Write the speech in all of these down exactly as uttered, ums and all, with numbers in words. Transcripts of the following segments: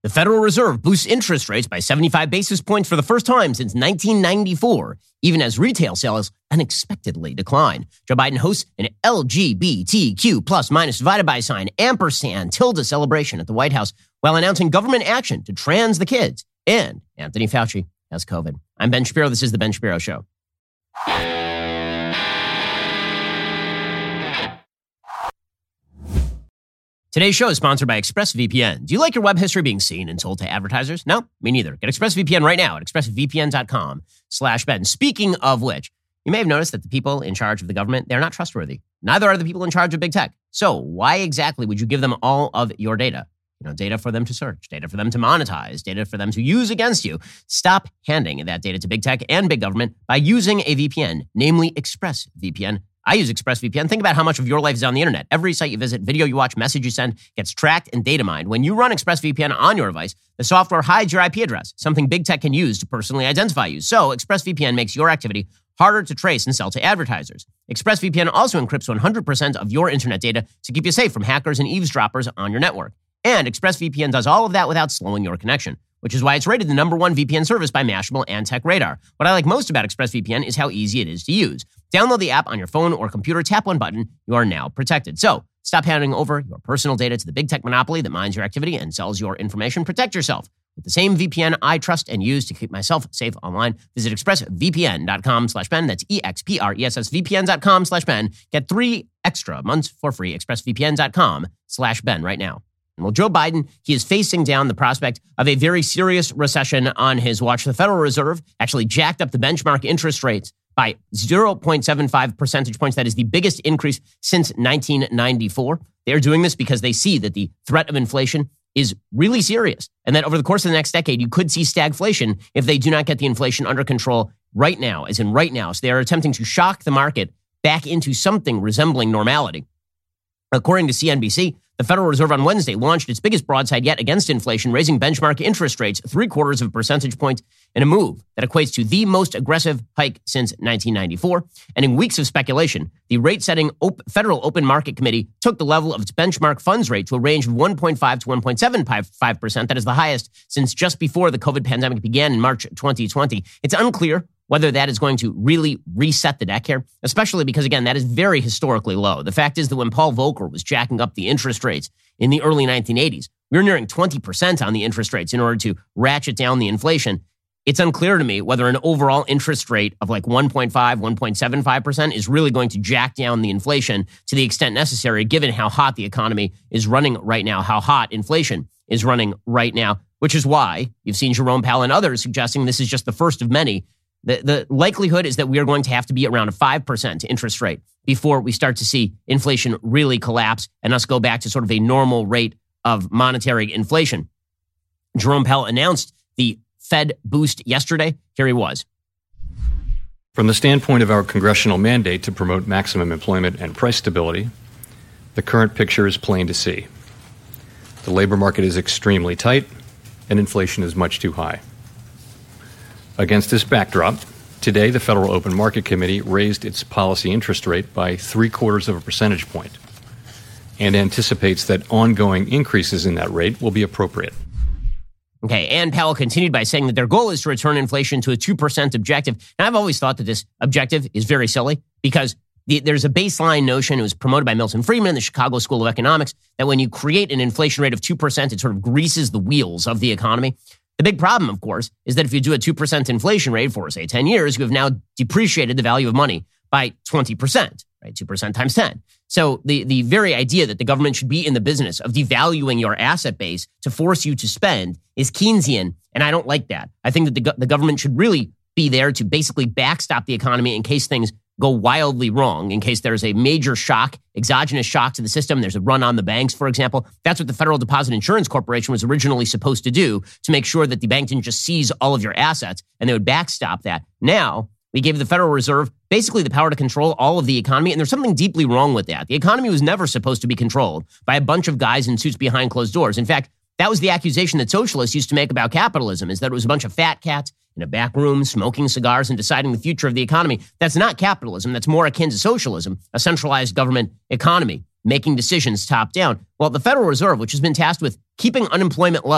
The Federal Reserve boosts interest rates by seventy-five basis points for the first time since nineteen ninety-four, even as retail sales unexpectedly decline. Joe Biden hosts an L G B T Q plus minus divided by sign ampersand tilde celebration at the White House while announcing government action to trans the kids. And Anthony Fauci has COVID. I'm Ben Shapiro. This is The Ben Shapiro Show. Today's show is sponsored by ExpressVPN. Do you like your web history being seen and sold to advertisers? No, me neither. Get ExpressVPN right now at expressvpn.com slash Ben. Speaking of which, you may have noticed that the people in charge of the government, they're not trustworthy. Neither are the people in charge of big tech. So why exactly would you give them all of your data? You know, data for them to search, data for them to monetize, data for them to use against you. Stop handing that data to big tech and big government by using a V P N, namely ExpressVPN. I use ExpressVPN. Think about how much of your life is on the internet. Every site you visit, video you watch, message you send gets tracked and data mined. When you run ExpressVPN on your device, the software hides your I P address, something big tech can use to personally identify you. So ExpressVPN makes your activity harder to trace and sell to advertisers. ExpressVPN also encrypts one hundred percent of your internet data to keep you safe from hackers and eavesdroppers on your network. And ExpressVPN does all of that without slowing your connection, which is why it's rated the number one V P N service by Mashable and TechRadar. What I like most about ExpressVPN is how easy it is to use. Download the app on your phone or computer, tap one button, you are now protected. So stop handing over your personal data to the big tech monopoly that mines your activity and sells your information. Protect yourself with the same V P N I trust and use to keep myself safe online. Visit expressvpn.com slash Ben. That's E-X-P-R-E-S-S-V-P-N.com slash Ben. Get three extra months for free. expressvpn.com slash Ben right now. Well, Joe Biden, he is facing down the prospect of a very serious recession on his watch. The Federal Reserve actually jacked up the benchmark interest rates by zero point seven five percentage points. That is the biggest increase since nineteen ninety-four. They are doing this because they see that the threat of inflation is really serious and that over the course of the next decade, you could see stagflation if they do not get the inflation under control right now, as in right now. So they are attempting to shock the market back into something resembling normality. According to C N B C, the Federal Reserve on Wednesday launched its biggest broadside yet against inflation, raising benchmark interest rates three quarters of a percentage point in a move that equates to the most aggressive hike since nineteen ninety-four. And in weeks of speculation, the rate-setting op- Federal Open Market Committee took the level of its benchmark funds rate to a range of one point five to one point seven five percent. That is the highest since just before the COVID pandemic began in March twenty twenty. It's unclear whether that is going to really reset the deck here, especially because, again, that is very historically low. The fact is that when Paul Volcker was jacking up the interest rates in the early nineteen eighties, we were nearing twenty percent on the interest rates in order to ratchet down the inflation. It's unclear to me whether an overall interest rate of like one point five, one point seven five percent is really going to jack down the inflation to the extent necessary, given how hot the economy is running right now, how hot inflation is running right now, which is why you've seen Jerome Powell and others suggesting this is just the first of many. The, the likelihood is that we are going to have to be around a five percent interest rate before we start to see inflation really collapse and us go back to sort of a normal rate of monetary inflation. Jerome Powell announced the Fed boost yesterday. Here he was. From the standpoint of our congressional mandate to promote maximum employment and price stability, the current picture is plain to see. The labor market is extremely tight and inflation is much too high. Against this backdrop, today the Federal Open Market Committee raised its policy interest rate by three quarters of a percentage point and anticipates that ongoing increases in that rate will be appropriate. Okay, and Powell continued by saying that their goal is to return inflation to a two percent objective. Now, I've always thought that this objective is very silly because the, there's a baseline notion, it was promoted by Milton Friedman in the Chicago School of Economics, that when you create an inflation rate of two percent, it sort of greases the wheels of the economy. The big problem, of course, is that if you do a two percent inflation rate for, say, ten years, you have now depreciated the value of money by twenty percent, right? two percent times ten. So the, the very idea that the government should be in the business of devaluing your asset base to force you to spend is Keynesian, and I don't like that. I think that the, go- the government should really be there to basically backstop the economy in case things go wildly wrong, in case there's a major shock, exogenous shock to the system. There's a run on the banks, for example. That's what the Federal Deposit Insurance Corporation was originally supposed to do, to make sure that the bank didn't just seize all of your assets and they would backstop that. Now, we gave the Federal Reserve basically the power to control all of the economy, and there's something deeply wrong with that. The economy was never supposed to be controlled by a bunch of guys in suits behind closed doors. In fact, that was the accusation that socialists used to make about capitalism, is that it was a bunch of fat cats in a back room smoking cigars and deciding the future of the economy. That's not capitalism. That's more akin to socialism, a centralized government economy, making decisions top down. Well, the Federal Reserve, which has been tasked with keeping unemployment low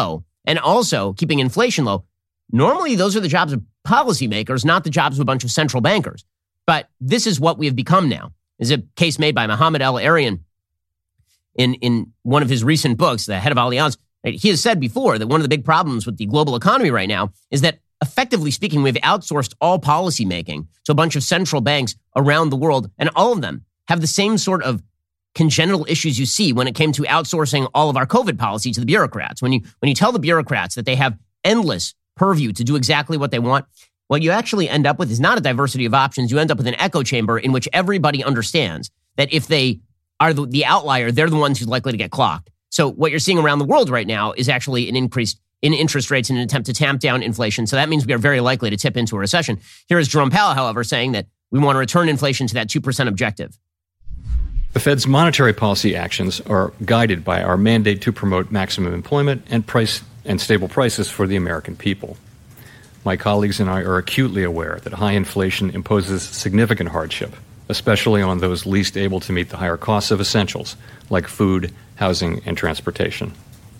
and also keeping inflation low. Normally, those are the jobs of policymakers, not the jobs of a bunch of central bankers. But this is what we have become now. Is a case made by Mohamed El-Erian in, in one of his recent books, the head of Allianz. He has said before that one of the big problems with the global economy right now is that, effectively speaking, we've outsourced all policy making to a bunch of central banks around the world, and all of them have the same sort of congenital issues you see when it came to outsourcing all of our COVID policy to the bureaucrats. When you when you tell the bureaucrats that they have endless purview to do exactly what they want, what you actually end up with is not a diversity of options. You end up with an echo chamber in which everybody understands that if they are the, the outlier, they're the ones who's likely to get clocked. So what you're seeing around the world right now is actually an increase in interest rates in an attempt to tamp down inflation. So that means we are very likely to tip into a recession. Here is Jerome Powell, however, saying that we want to return inflation to that two percent objective. The Fed's monetary policy actions are guided by our mandate to promote maximum employment and price and stable prices for the American people. My colleagues and I are acutely aware that high inflation imposes significant hardship, especially on those least able to meet the higher costs of essentials like food, housing, and transportation.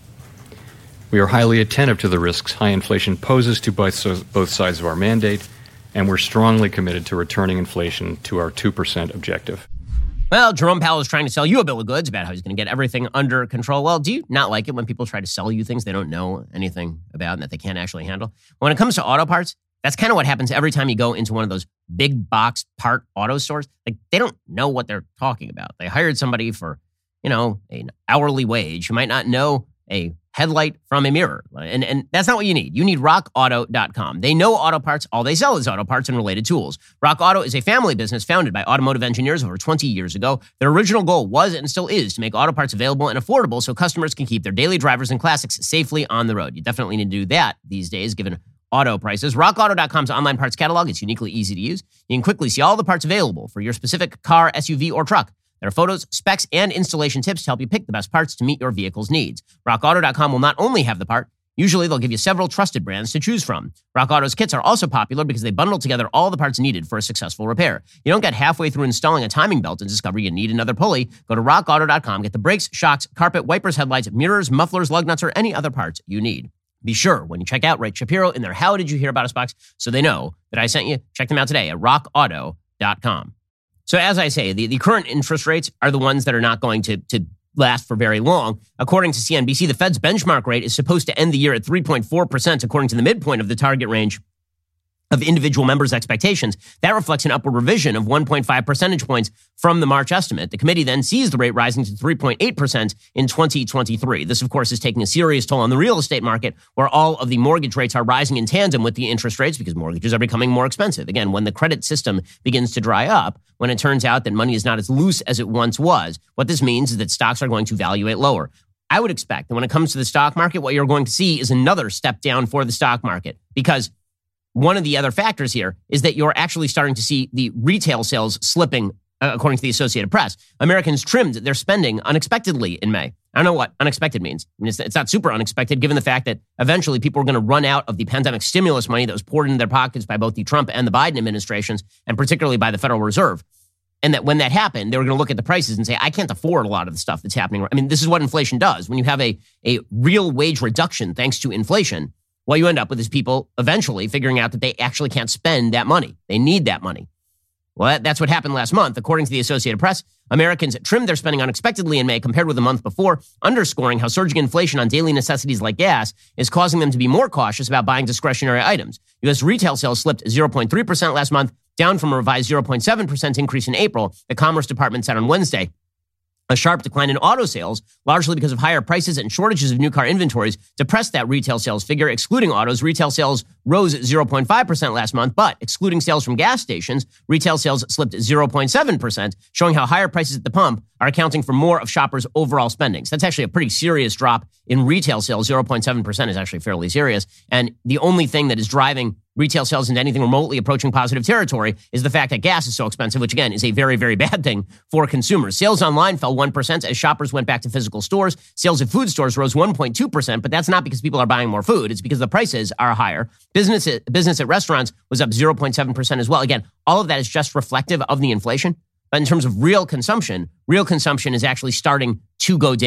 We are highly attentive to the risks high inflation poses to both, both sides of our mandate, and we're strongly committed to returning inflation to our two percent objective. Well, Jerome Powell is trying to sell you a bill of goods about how he's going to get everything under control. Well, do you not like it when people try to sell you things they don't know anything about and that they can't actually handle? When it comes to auto parts, that's kind of what happens every time you go into one of those big box part auto stores. Like, they don't know what they're talking about. They hired somebody for, you know, an hourly wage who might not know a headlight from a mirror. And, and that's not what you need. You need rock auto dot com. They know auto parts. All they sell is auto parts and related tools. Rock Auto is a family business founded by automotive engineers over twenty years ago. Their original goal was and still is to make auto parts available and affordable so customers can keep their daily drivers and classics safely on the road. You definitely need to do that these days, given auto prices. rock auto dot com's online parts catalog is uniquely easy to use. You can quickly see all the parts available for your specific car, S U V, or truck. There are photos, specs, and installation tips to help you pick the best parts to meet your vehicle's needs. rock auto dot com will not only have the part, usually they'll give you several trusted brands to choose from. Rock Auto's kits are also popular because they bundle together all the parts needed for a successful repair. You don't get halfway through installing a timing belt and discover you need another pulley. Go to rock auto dot com, get the brakes, shocks, carpet, wipers, headlights, mirrors, mufflers, lug nuts, or any other parts you need. Be sure, when you check out, write Shapiro in their How Did You Hear About Us box so they know that I sent you. Check them out today at rock auto dot com. So as I say, the, the current interest rates are the ones that are not going to, to last for very long. According to C N B C, the Fed's benchmark rate is supposed to end the year at three point four percent, according to the midpoint of the target range of individual members' expectations. That reflects an upward revision of one point five percentage points from the March estimate. The committee then sees the rate rising to three point eight percent in twenty twenty-three. This, of course, is taking a serious toll on the real estate market, where all of the mortgage rates are rising in tandem with the interest rates because mortgages are becoming more expensive. Again, when the credit system begins to dry up, when it turns out that money is not as loose as it once was, what this means is that stocks are going to valuate lower. I would expect that when it comes to the stock market, what you're going to see is another step down for the stock market, because one of the other factors here is that you're actually starting to see the retail sales slipping, uh, according to the Associated Press. Americans trimmed their spending unexpectedly in May. I don't know what unexpected means. I mean, it's, it's not super unexpected, given the fact that eventually people are going to run out of the pandemic stimulus money that was poured into their pockets by both the Trump and the Biden administrations, and particularly by the Federal Reserve. And that when that happened, they were going to look at the prices and say, I can't afford a lot of the stuff that's happening. I mean, this is what inflation does. When you have a, a real wage reduction thanks to inflation, what you end up with is people eventually figuring out that they actually can't spend that money. They need that money. Well, that, that's what happened last month. According to the Associated Press, Americans trimmed their spending unexpectedly in May compared with the month before, underscoring how surging inflation on daily necessities like gas is causing them to be more cautious about buying discretionary items. U S retail sales slipped zero point three percent last month, down from a revised zero point seven percent increase in April, the Commerce Department said on Wednesday. A sharp decline in auto sales, largely because of higher prices and shortages of new car inventories, depressed that retail sales figure. Excluding autos, retail sales rose zero point five percent last month, but excluding sales from gas stations, retail sales slipped zero point seven percent, showing how higher prices at the pump are accounting for more of shoppers' overall spending. So that's actually a pretty serious drop in retail sales. zero point seven percent is actually fairly serious. And the only thing that is driving retail sales into anything remotely approaching positive territory is the fact that gas is so expensive, which again is a very, very bad thing for consumers. Sales online fell one percent as shoppers went back to physical stores. Sales at food stores rose one point two percent, but that's not because people are buying more food. It's because the prices are higher. Business at, business at restaurants was up zero point seven percent as well. Again, all of that is just reflective of the inflation. But in terms of real consumption, real consumption is actually starting to go down.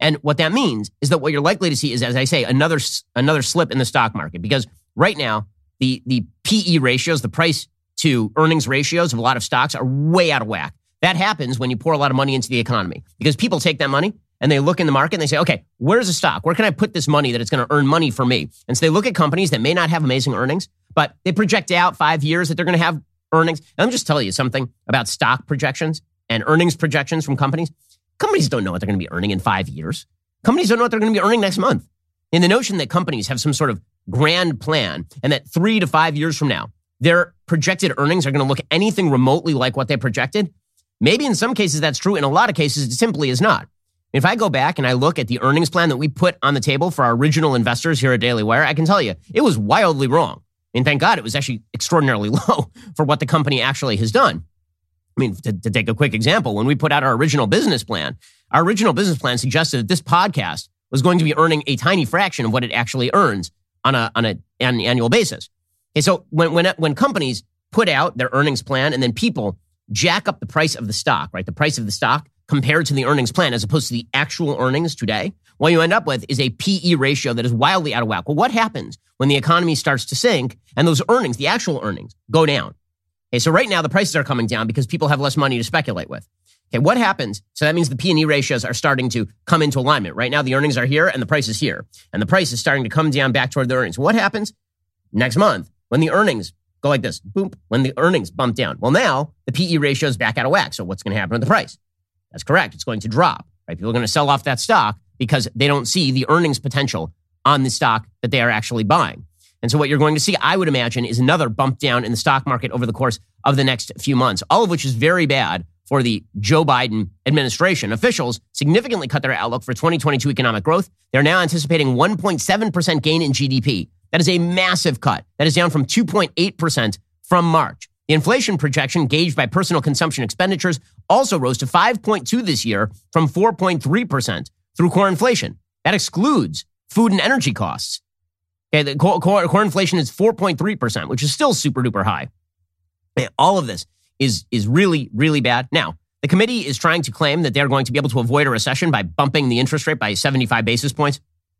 And what that means is that what you're likely to see is, as I say, another another slip in the stock market. Because right now, the, the P E ratios, the price to earnings ratios of a lot of stocks are way out of whack. That happens when you pour a lot of money into the economy. Because people take that money and they look in the market and they say, okay, where's a stock? Where can I put this money that it's going to earn money for me? And so they look at companies that may not have amazing earnings, but they project out five years that they're going to have earnings. And I'm just telling you something about stock projections and earnings projections from companies. Companies don't know what they're going to be earning in five years. Companies don't know what they're going to be earning next month. And the notion that companies have some sort of grand plan and that three to five years from now, their projected earnings are going to look anything remotely like what they projected, maybe in some cases that's true. In a lot of cases, it simply is not. If I go back and I look at the earnings plan that we put on the table for our original investors here at Daily Wire, I can tell you it was wildly wrong. And thank God it was actually extraordinarily low for what the company actually has done. I mean, to, to take a quick example, when we put out our original business plan, our original business plan suggested that this podcast was going to be earning a tiny fraction of what it actually earns on a on a, an annual basis. Okay, so when when when companies put out their earnings plan and then people jack up the price of the stock, right, the price of the stock compared to the earnings plan as opposed to the actual earnings today, what you end up with is a P E ratio that is wildly out of whack. Well, what happens when the economy starts to sink and those earnings, the actual earnings, go down? Okay, so right now the prices are coming down because people have less money to speculate with. Okay, what happens? So that means the P and E ratios are starting to come into alignment. Right now the earnings are here and the price is here. And the price is starting to come down back toward the earnings. What happens next month when the earnings go like this? Boom, when the earnings bump down. Well, now the P E ratio is back out of whack. So what's going to happen with the price? That's correct. It's going to drop. Right? People are going to sell off that stock because they don't see the earnings potential on the stock that they are actually buying. And so what you're going to see, I would imagine, is another bump down in the stock market over the course of the next few months, all of which is very bad for the Joe Biden administration. Officials significantly cut their outlook for twenty twenty-two economic growth. They're now anticipating one point seven percent gain in G D P. That is a massive cut. That is down from two point eight percent from March. The inflation projection gauged by personal consumption expenditures also rose to five point two this year from four point three percent through core inflation. That excludes food and energy costs. Okay, the core, core, core inflation is four point three percent, which is still super duper high. All of this is, is really, really bad. Now, the committee is trying to claim that they're going to be able to avoid a recession by bumping the interest rate by seventy-five basis points.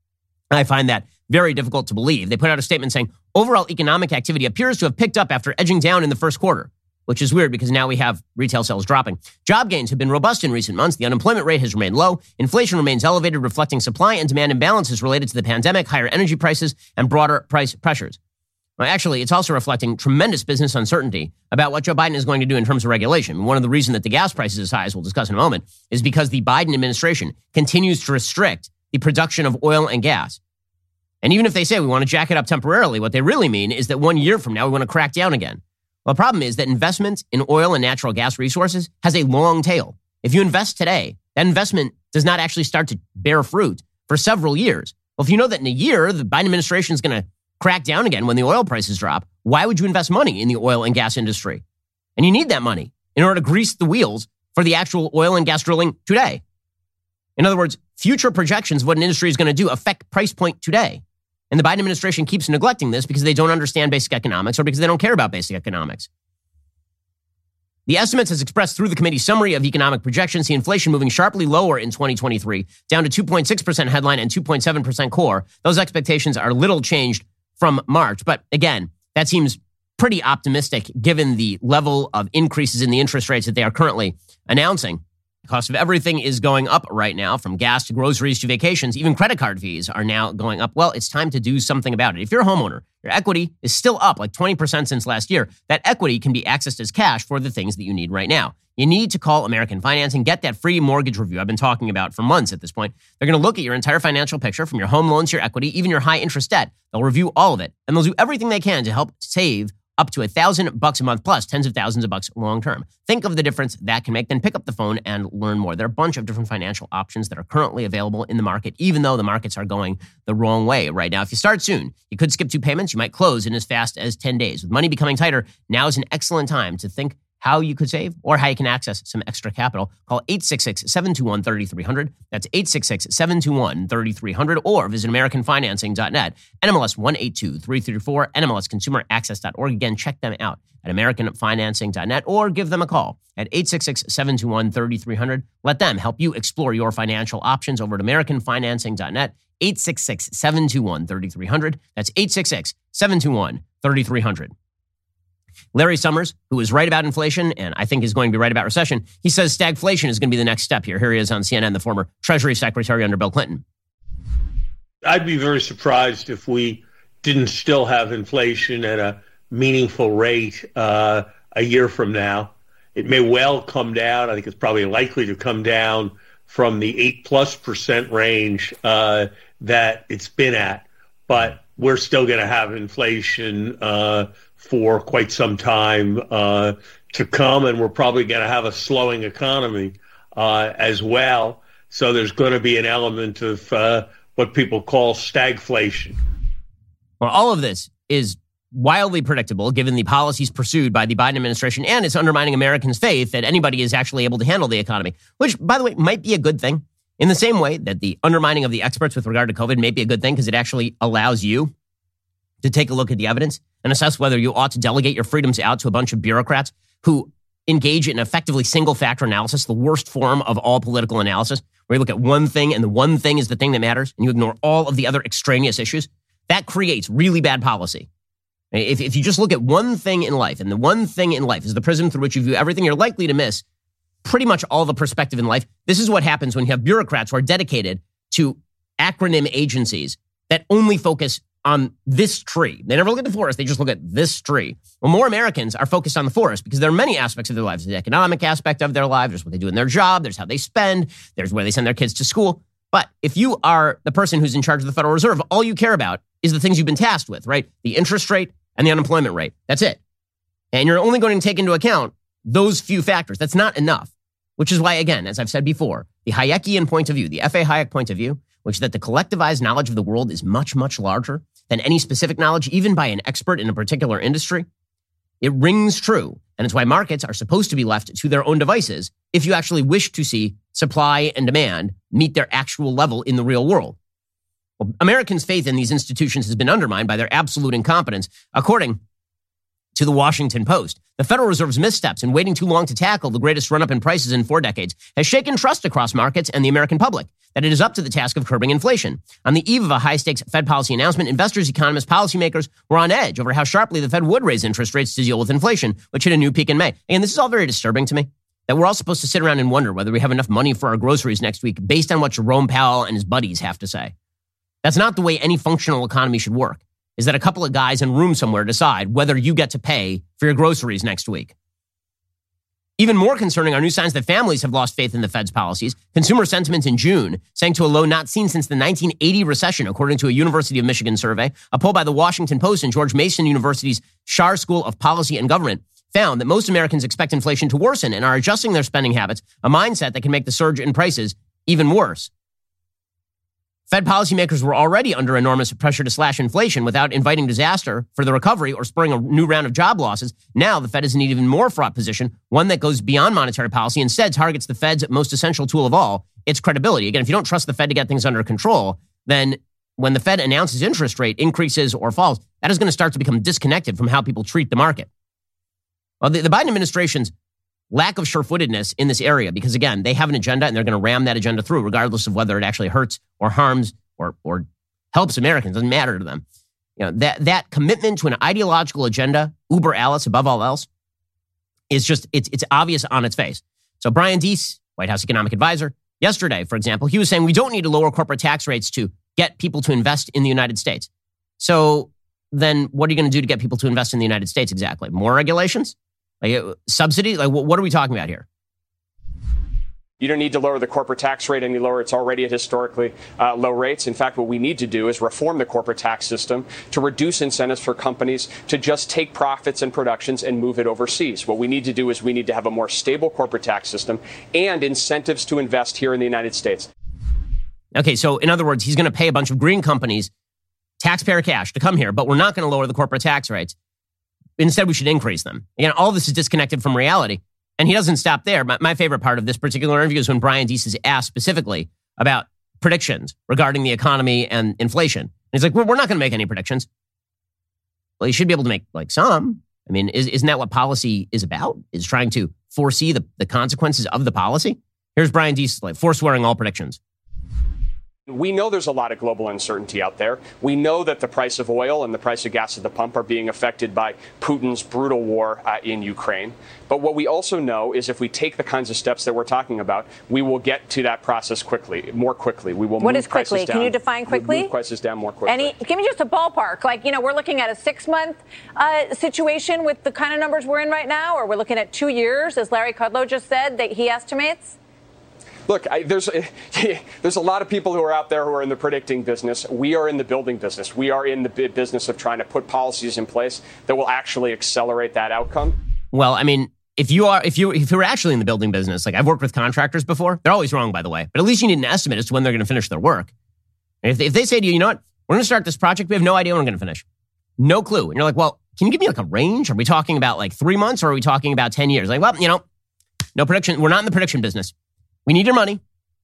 I find that very difficult to believe. They put out a statement saying overall economic activity appears to have picked up after edging down in the first quarter, which is weird because now we have retail sales dropping. Job gains have been robust in recent months. The unemployment rate has remained low. Inflation remains elevated, reflecting supply and demand imbalances related to the pandemic, higher energy prices, and broader price pressures. Well, actually, it's also reflecting tremendous business uncertainty about what Joe Biden is going to do in terms of regulation. One of the reasons that the gas price is as high, as we'll discuss in a moment, is because the Biden administration continues to restrict the production of oil and gas. And even if they say we want to jack it up temporarily, what they really mean is that one year from now, we want to crack down again. Well, the problem is that investment in oil and natural gas resources has a long tail. If you invest today, that investment does not actually start to bear fruit for several years. Well, if you know that in a year, the Biden administration is going to crack down again when the oil prices drop, why would you invest money in the oil and gas industry? And you need that money in order to grease the wheels for the actual oil and gas drilling today. In other words, future projections of what an industry is going to do affect price point today. And the Biden administration keeps neglecting this because they don't understand basic economics or because they don't care about basic economics. The estimates as expressed through the committee's summary of economic projections see inflation moving sharply lower in twenty twenty-three, down to two point six percent headline and two point seven percent core. Those expectations are little changed from March. But again, that seems pretty optimistic given the level of increases in the interest rates that they are currently announcing. The cost of everything is going up right now, from gas to groceries to vacations. Even credit card fees are now going up. Well, it's time to do something about it. If you're a homeowner, your equity is still up like twenty percent since last year. That equity can be accessed as cash for the things that you need right now. You need to call American Finance and get that free mortgage review I've been talking about for months at this point. They're going to look at your entire financial picture, from your home loans, your equity, even your high interest debt. They'll review all of it, and they'll do everything they can to help save up to a thousand bucks a month, plus tens of thousands of bucks long term. Think of the difference that can make. Then pick up the phone and learn more. There are a bunch of different financial options that are currently available in the market, even though the markets are going the wrong way right now. If you start soon, you could skip two payments. You might close in as fast as ten days. With money becoming tighter, now is an excellent time to think how you could save or how you can access some extra capital, call eight six six, seven two one, three three zero zero. That's eight six six, seven two one, three three zero zero, or visit American Financing dot net, N M L S one eight two three three four, N M L S consumer access dot org. Again, check them out at American Financing dot net or give them a call at eight six six, seven two one, three three zero zero. Let them help you explore your financial options over at American Financing dot net, eight six six, seven two one, three three zero zero. That's eight six six, seven two one, three three zero zero. Larry Summers, who is right about inflation and I think is going to be right about recession, he says stagflation is going to be the next step here. Here he is on C N N, the former Treasury Secretary under Bill Clinton. I'd be very surprised if we didn't still have inflation at a meaningful rate uh, a year from now. It may well come down. I think it's probably likely to come down from the eight plus percent range uh, that it's been at. But we're still going to have inflation uh, for quite some time uh, to come, and we're probably going to have a slowing economy uh, as well. So there's going to be an element of uh, what people call stagflation. Well, all of this is wildly predictable given the policies pursued by the Biden administration, and it's undermining Americans' faith that anybody is actually able to handle the economy, which, by the way, might be a good thing. In the same way that the undermining of the experts with regard to COVID may be a good thing because it actually allows you to take a look at the evidence and assess whether you ought to delegate your freedoms out to a bunch of bureaucrats who engage in effectively single-factor analysis, the worst form of all political analysis, where you look at one thing and the one thing is the thing that matters, and you ignore all of the other extraneous issues. That creates really bad policy. If, if you just look at one thing in life, and the one thing in life is the prism through which you view everything, you're likely to miss pretty much all the perspective in life. This is what happens when you have bureaucrats who are dedicated to acronym agencies that only focus on this tree. They never look at the forest. They just look at this tree. Well, more Americans are focused on the forest because there are many aspects of their lives. There's the economic aspect of their lives. There's what they do in their job. There's how they spend. There's where they send their kids to school. But if you are the person who's in charge of the Federal Reserve, all you care about is the things you've been tasked with, right? The interest rate and the unemployment rate. That's it. And you're only going to take into account those few factors. That's not enough, which is why, again, as I've said before, the Hayekian point of view, the F A. Hayek point of view, which is that the collectivized knowledge of the world is much, much larger than any specific knowledge, even by an expert in a particular industry, it rings true. And it's why markets are supposed to be left to their own devices if you actually wish to see supply and demand meet their actual level in the real world. Well, Americans' faith in these institutions has been undermined by their absolute incompetence. According to the Washington Post, the Federal Reserve's missteps in waiting too long to tackle the greatest run-up in prices in four decades has shaken trust across markets and the American public that it is up to the task of curbing inflation. On the eve of a high-stakes Fed policy announcement, investors, economists, policymakers were on edge over how sharply the Fed would raise interest rates to deal with inflation, which hit a new peak in May. And this is all very disturbing to me, that we're all supposed to sit around and wonder whether we have enough money for our groceries next week based on what Jerome Powell and his buddies have to say. That's not the way any functional economy should work, is that a couple of guys in a room somewhere decide whether you get to pay for your groceries next week. Even more concerning are new signs that families have lost faith in the Fed's policies. Consumer sentiment in June sank to a low not seen since the nineteen eighty recession, according to a University of Michigan survey. A poll by the Washington Post and George Mason University's Schar School of Policy and Government found that most Americans expect inflation to worsen and are adjusting their spending habits, a mindset that can make the surge in prices even worse. Fed policymakers were already under enormous pressure to slash inflation without inviting disaster for the recovery or spurring a new round of job losses. Now the Fed is in an even more fraught position, one that goes beyond monetary policy, instead targets the Fed's most essential tool of all, its credibility. Again, if you don't trust the Fed to get things under control, then when the Fed announces interest rate increases or falls, that is going to start to become disconnected from how people treat the market. Well, the, the Biden administration's lack of sure-footedness in this area, because again, they have an agenda and they're going to ram that agenda through regardless of whether it actually hurts or harms or, or helps Americans. It doesn't matter to them. You know, that, that commitment to an ideological agenda, uber alles above all else, is just, it's, it's obvious on its face. So Brian Deese, White House economic advisor, yesterday, for example, he was saying we don't need to lower corporate tax rates to get people to invest in the United States. So then what are you going to do to get people to invest in the United States exactly? More regulations? Like uh, subsidy? Like what are we talking about here? You don't need to lower the corporate tax rate any lower. It's already at historically uh, low rates. In fact, what we need to do is reform the corporate tax system to reduce incentives for companies to just take profits and productions and move it overseas. What we need to do is we need to have a more stable corporate tax system and incentives to invest here in the United States. Okay, so in other words, he's going to pay a bunch of green companies taxpayer cash to come here, but we're not going to lower the corporate tax rates. instead we should increase them. Again, all this is disconnected from reality. And he doesn't stop there. My, my favorite part of this particular interview is when Brian Deese is asked specifically about predictions regarding the economy and inflation. And he's like, well, we're not going to make any predictions. Well, you should be able to make like some. I mean, is, isn't that what policy is about? Is trying to foresee the, the consequences of the policy? Here's Brian Deese like forswearing all predictions. We know there's a lot of global uncertainty out there. We know that the price of oil and the price of gas at the pump are being affected by Putin's brutal war uh, in Ukraine. But what we also know is if we take the kinds of steps that we're talking about, we will get to that process quickly, more quickly. We will what move is quickly? prices down. Can you define quickly? We'll move prices down more quickly. Any, give me just a ballpark. Like, you know, we're looking at a six-month uh, situation with the kind of numbers we're in right now, or we're looking at two years, as Larry Kudlow just said, that he estimates? Look, I, there's there's a lot of people who are out there who are in the predicting business. We are in the building business. We are in the business of trying to put policies in place that will actually accelerate that outcome. Well, I mean, if you are if you if you're actually in the building business, like I've worked with contractors before, they're always wrong, by the way. But at least you need an estimate as to when they're going to finish their work. And if they, if they say to you, you know what, we're going to start this project, we have no idea when we're going to finish, no clue, and you're like, well, can you give me like a range? Are we talking about like three months or are we talking about ten years? Like, well, you know, no prediction. We're not in the prediction business. We need your money.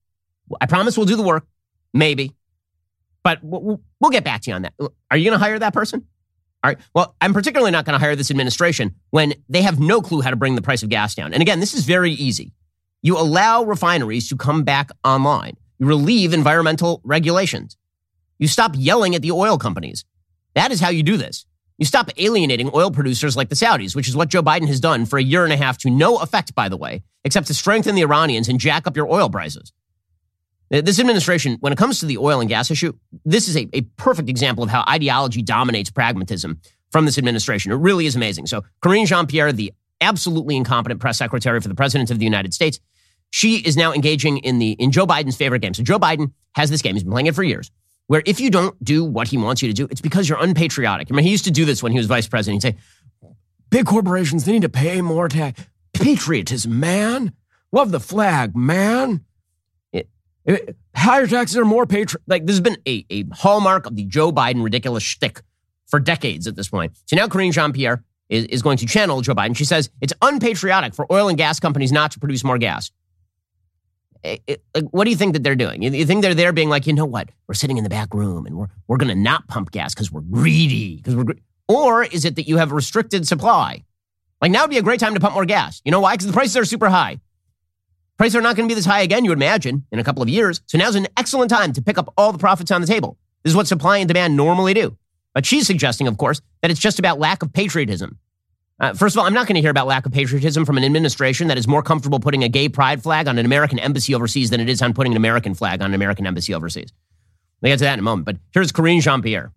I promise we'll do the work. Maybe. But we'll, we'll get back to you on that. Are you going to hire that person? All right. Well, I'm particularly not going to hire this administration when they have no clue how to bring the price of gas down. And again, this is very easy. You allow refineries to come back online. You relieve environmental regulations. You stop yelling at the oil companies. That is how you do this. You stop alienating oil producers like the Saudis, which is what Joe Biden has done for a year and a half to no effect, by the way, except to strengthen the Iranians and jack up your oil prices. This administration, when it comes to the oil and gas issue, this is a, a perfect example of how ideology dominates pragmatism from this administration. It really is amazing. So Karine Jean-Pierre, the absolutely incompetent press secretary for the president of the United States, she is now engaging in the in Joe Biden's favorite game. So Joe Biden has this game. He's been playing it for years, where if you don't do what he wants you to do, it's because you're unpatriotic. I mean, he used to do this when he was vice president. He'd say, big corporations, they need to pay more tax. Patriotism, man. Love the flag, man. It, it, higher taxes are more patriot. Like, this has been a, a hallmark of the Joe Biden ridiculous shtick for decades at this point. So now Karine Jean-Pierre is, is going to channel Joe Biden. She says it's unpatriotic for oil and gas companies not to produce more gas. It, it, like, what do you think that they're doing? You, you think they're there being like, you know what? We're sitting in the back room and we're we're going to not pump gas because we're greedy. Because we're, gre-. Or is it that you have restricted supply? Like, now would be a great time to pump more gas. You know why? Because the prices are super high. Prices are not going to be this high again, you would imagine, in a couple of years. So now's an excellent time to pick up all the profits on the table. This is what supply and demand normally do. But she's suggesting, of course, that it's just about lack of patriotism. Uh, first of all, I'm not going to hear about lack of patriotism from an administration that is more comfortable putting a gay pride flag on an American embassy overseas than it is on putting an American flag on an American embassy overseas. We'll get to that in a moment. But here's Karine Jean-Pierre.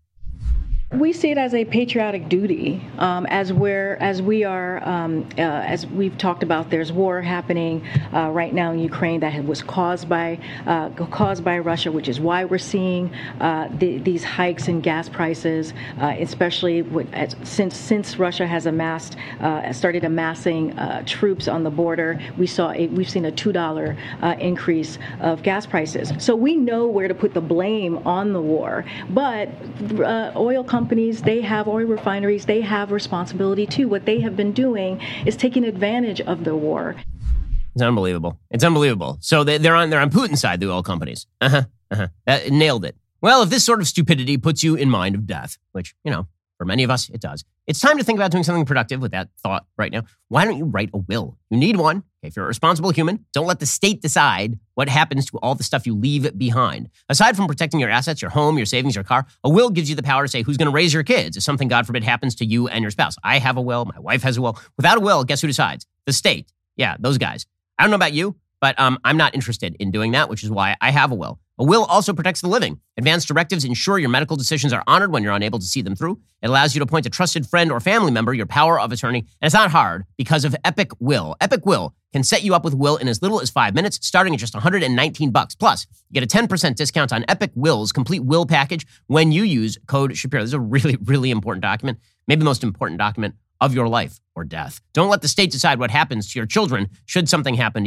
We see it as a patriotic duty, um, as we're as we are um, uh, as we've talked about. There's war happening uh, right now in Ukraine that was caused by uh, caused by Russia, which is why we're seeing uh, the, these hikes in gas prices, uh, especially with, as, since since Russia has amassed uh, started amassing uh, troops on the border. We saw a, we've seen a two dollar uh, increase of gas prices. So we know where to put the blame on the war, but uh, oil companies. Companies, they have oil refineries, they have responsibility too. What they have been doing is taking advantage of the war. It's unbelievable. It's unbelievable. So they're on they're on Putin's side, the oil companies. Uh-huh. Uh-huh. That, nailed it. Well, if this sort of stupidity puts you in mind of death, which, you know, for many of us, it does, it's time to think about doing something productive with that thought right now. Why don't you write a will? You need one. If you're a responsible human, don't let the state decide what happens to all the stuff you leave behind. Aside from protecting your assets, your home, your savings, your car, a will gives you the power to say who's going to raise your kids if something, God forbid, happens to you and your spouse. I have a will. My wife has a will. Without a will, guess who decides? The state. Yeah, those guys. I don't know about you, but um, I'm not interested in doing that, which is why I have a will. A will also protects the living. Advanced directives ensure your medical decisions are honored when you're unable to see them through. It allows you to appoint a trusted friend or family member, your power of attorney. And it's not hard because of Epic Will. Epic Will can set you up with will in as little as five minutes, starting at just one hundred nineteen bucks. Plus, you get a ten percent discount on Epic Will's complete will package when you use code Shapiro. This is a really, really important document, maybe the most important document of your life or death. Don't let the state decide what happens to your children should something happen to you.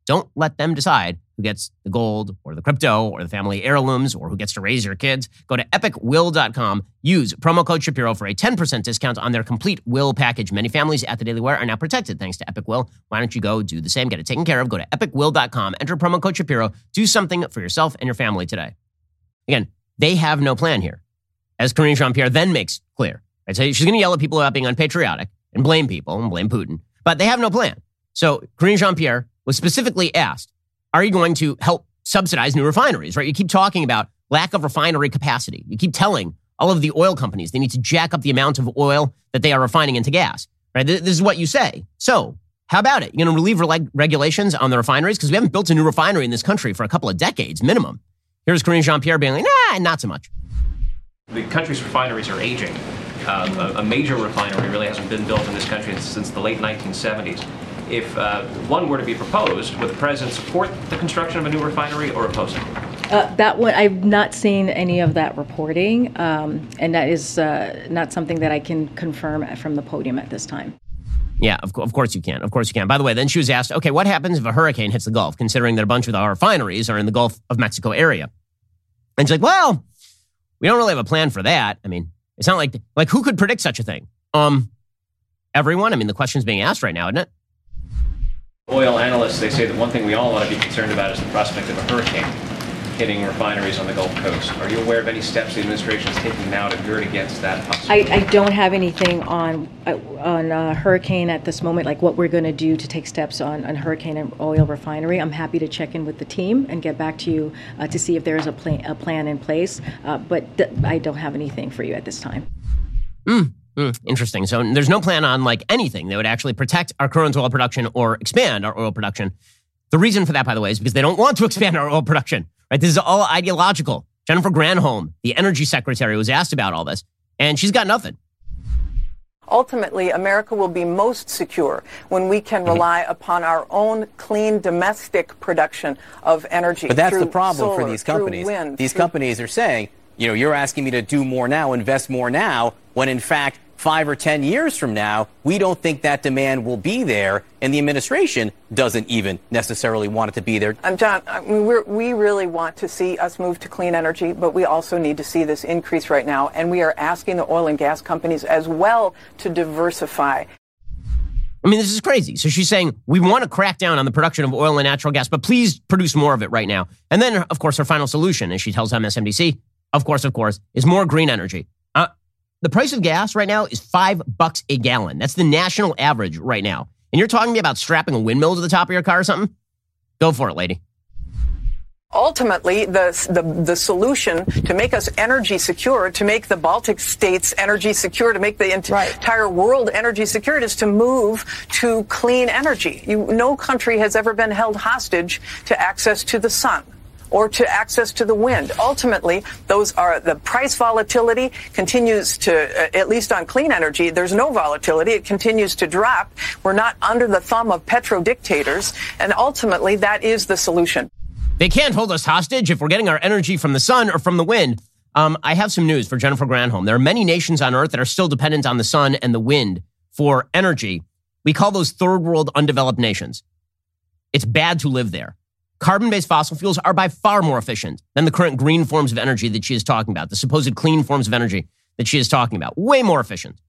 Don't let them decide who gets the gold or the crypto or the family heirlooms or who gets to raise your kids. Go to epic will dot com. Use promo code Shapiro for a ten percent discount on their complete will package. Many families at the Daily Wire are now protected thanks to Epic Will. Why don't you go do the same? Get it taken care of. Go to epic will dot com. Enter promo code Shapiro. Do something for yourself and your family today. Again, they have no plan here, as Karine Jean-Pierre then makes clear. Right? So she's going to yell at people about being unpatriotic and blame people and blame Putin, but they have no plan. So Karine Jean-Pierre was specifically asked, are you going to help subsidize new refineries, right? You keep talking about lack of refinery capacity. You keep telling all of the oil companies they need to jack up the amount of oil that they are refining into gas, right? This is what you say. So how about it? You're going to relieve reg- regulations on the refineries? Because we haven't built a new refinery in this country for a couple of decades minimum. Here's Karine Jean-Pierre being like, nah, not so much. The country's refineries are aging. Uh, a, a major refinery really hasn't been built in this country since the late nineteen seventies. If uh, one were to be proposed, would the president support the construction of a new refinery or oppose it? Uh, that one, I've not seen any of that reporting, um, and that is uh, not something that I can confirm from the podium at this time. Yeah, of, co- of course you can. Of course you can. By the way, then she was asked, okay, what happens if a hurricane hits the Gulf, considering that a bunch of our refineries are in the Gulf of Mexico area? And she's like, well, we don't really have a plan for that. I mean, it's not like, like who could predict such a thing? Um, everyone? I mean, the question's being asked right now, isn't it? Oil analysts, they say that one thing we all want to be concerned about is the prospect of a hurricane hitting refineries on the Gulf Coast. Are you aware of any steps the administration is taking now to gird against that possibility? I, I don't have anything on uh, on a hurricane at this moment, like what we're going to do to take steps on, on hurricane and oil refinery. I'm happy to check in with the team and get back to you uh, to see if there is a, plan, a plan in place, uh, but th- I don't have anything for you at this time. Mm. Mm, interesting. So there's no plan on like anything that would actually protect our current oil production or expand our oil production. The reason for that, by the way, is because they don't want to expand our oil production. Right? This is all ideological. Jennifer Granholm, the energy secretary, was asked about all this, and she's got nothing. Ultimately, America will be most secure when we can rely mm-hmm. upon our own clean domestic production of energy. But that's through the problem solar, for these companies. Wind, these through... companies are saying, you know, you're asking me to do more now, invest more now, when in fact, five or ten years from now, we don't think that demand will be there, and the administration doesn't even necessarily want it to be there. And John, I mean, we're, we really want to see us move to clean energy, but we also need to see this increase right now, and we are asking the oil and gas companies as well to diversify. I mean, this is crazy. So she's saying, we want to crack down on the production of oil and natural gas, but please produce more of it right now. And then, of course, her final solution, as she tells M S N B C, of course, of course, is more green energy. Uh, The price of gas right now is five bucks a gallon. That's the national average right now. And you're talking to me about strapping a windmill to the top of your car or something? Go for it, lady. Ultimately, the, the the solution to make us energy secure, to make the Baltic states energy secure, to make the ent- right. entire world energy secure, is to move to clean energy. You, no country has ever been held hostage to access to the sun or to access to the wind. Ultimately, those are the price volatility continues to, uh, at least on clean energy, there's no volatility. It continues to drop. We're not under the thumb of petro dictators. And ultimately, that is the solution. They can't hold us hostage if we're getting our energy from the sun or from the wind. Um, I have some news for Jennifer Granholm. There are many nations on Earth that are still dependent on the sun and the wind for energy. We call those third world undeveloped nations. It's bad to live there. Carbon-based fossil fuels are by far more efficient than the current green forms of energy that she is talking about, the supposed clean forms of energy that she is talking about. Way more efficient.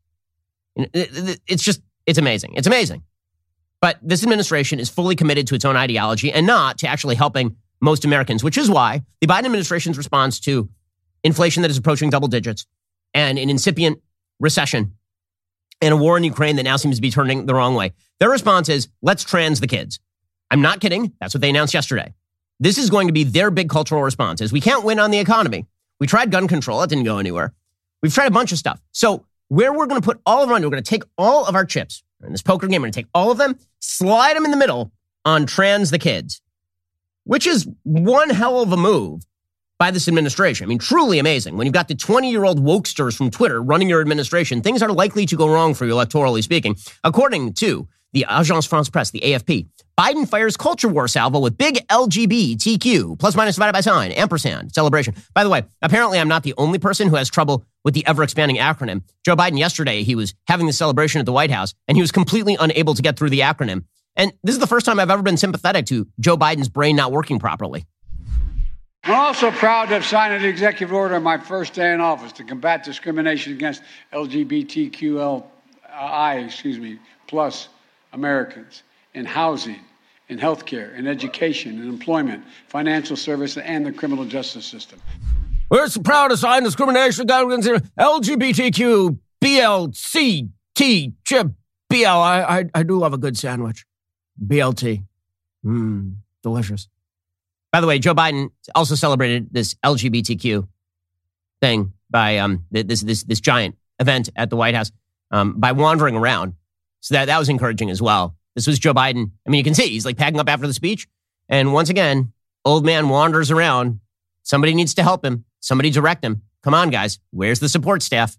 It's just, it's amazing. It's amazing. But this administration is fully committed to its own ideology and not to actually helping most Americans, which is why the Biden administration's response to inflation that is approaching double digits and an incipient recession and a war in Ukraine that now seems to be turning the wrong way, their response is, let's trans the kids. I'm not kidding. That's what they announced yesterday. This is going to be their big cultural response is we can't win on the economy. We tried gun control. It didn't go anywhere. We've tried a bunch of stuff. So where we're going to put all of our money, we're going to take all of our chips in this poker game. We're going to take all of them, slide them in the middle on trans the kids, which is one hell of a move by this administration. I mean, truly amazing. When you've got the twenty-year-old wokesters from Twitter running your administration, things are likely to go wrong for you electorally speaking. According to the Agence France-Presse, the A F P, Biden fires culture war salvo with big L G B T Q, plus minus divided by sign, ampersand, celebration. By the way, apparently I'm not the only person who has trouble with the ever-expanding acronym. Joe Biden yesterday, he was having the celebration at the White House, and he was completely unable to get through the acronym. And this is the first time I've ever been sympathetic to Joe Biden's brain not working properly. I'm also proud to have signed an executive order on my first day in office to combat discrimination against L G B T Q I, excuse me, plus Americans in housing, in healthcare, in education, in employment, financial services, and the criminal justice system. We're so proud to sign discrimination against L G B T Q, B L C T, B L. I, I, I do love a good sandwich. B L T. Mmm, delicious. By the way, Joe Biden also celebrated this L G B T Q thing by um this this this giant event at the White House um, by wandering around. So that, that was encouraging as well. This was Joe Biden. I mean, you can see he's like packing up after the speech. And once again, old man wanders around. Somebody needs to help him. Somebody direct him. Come on, guys. Where's the support staff?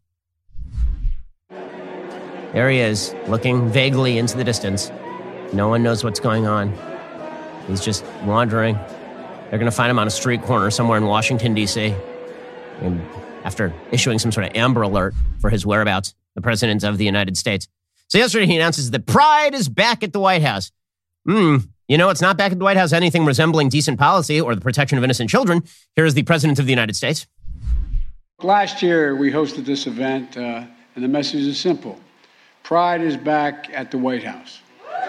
There he is, looking vaguely into the distance. No one knows what's going on. He's just wandering. They're going to find him on a street corner somewhere in Washington, D C And after issuing some sort of Amber Alert for his whereabouts, the President of the United States. So yesterday he announces that pride is back at the White House. Hmm, you know, it's not back at the White House anything resembling decent policy or the protection of innocent children. Here is the President of the United States. Last year we hosted this event, uh, and the message is simple. Pride is back at the White House.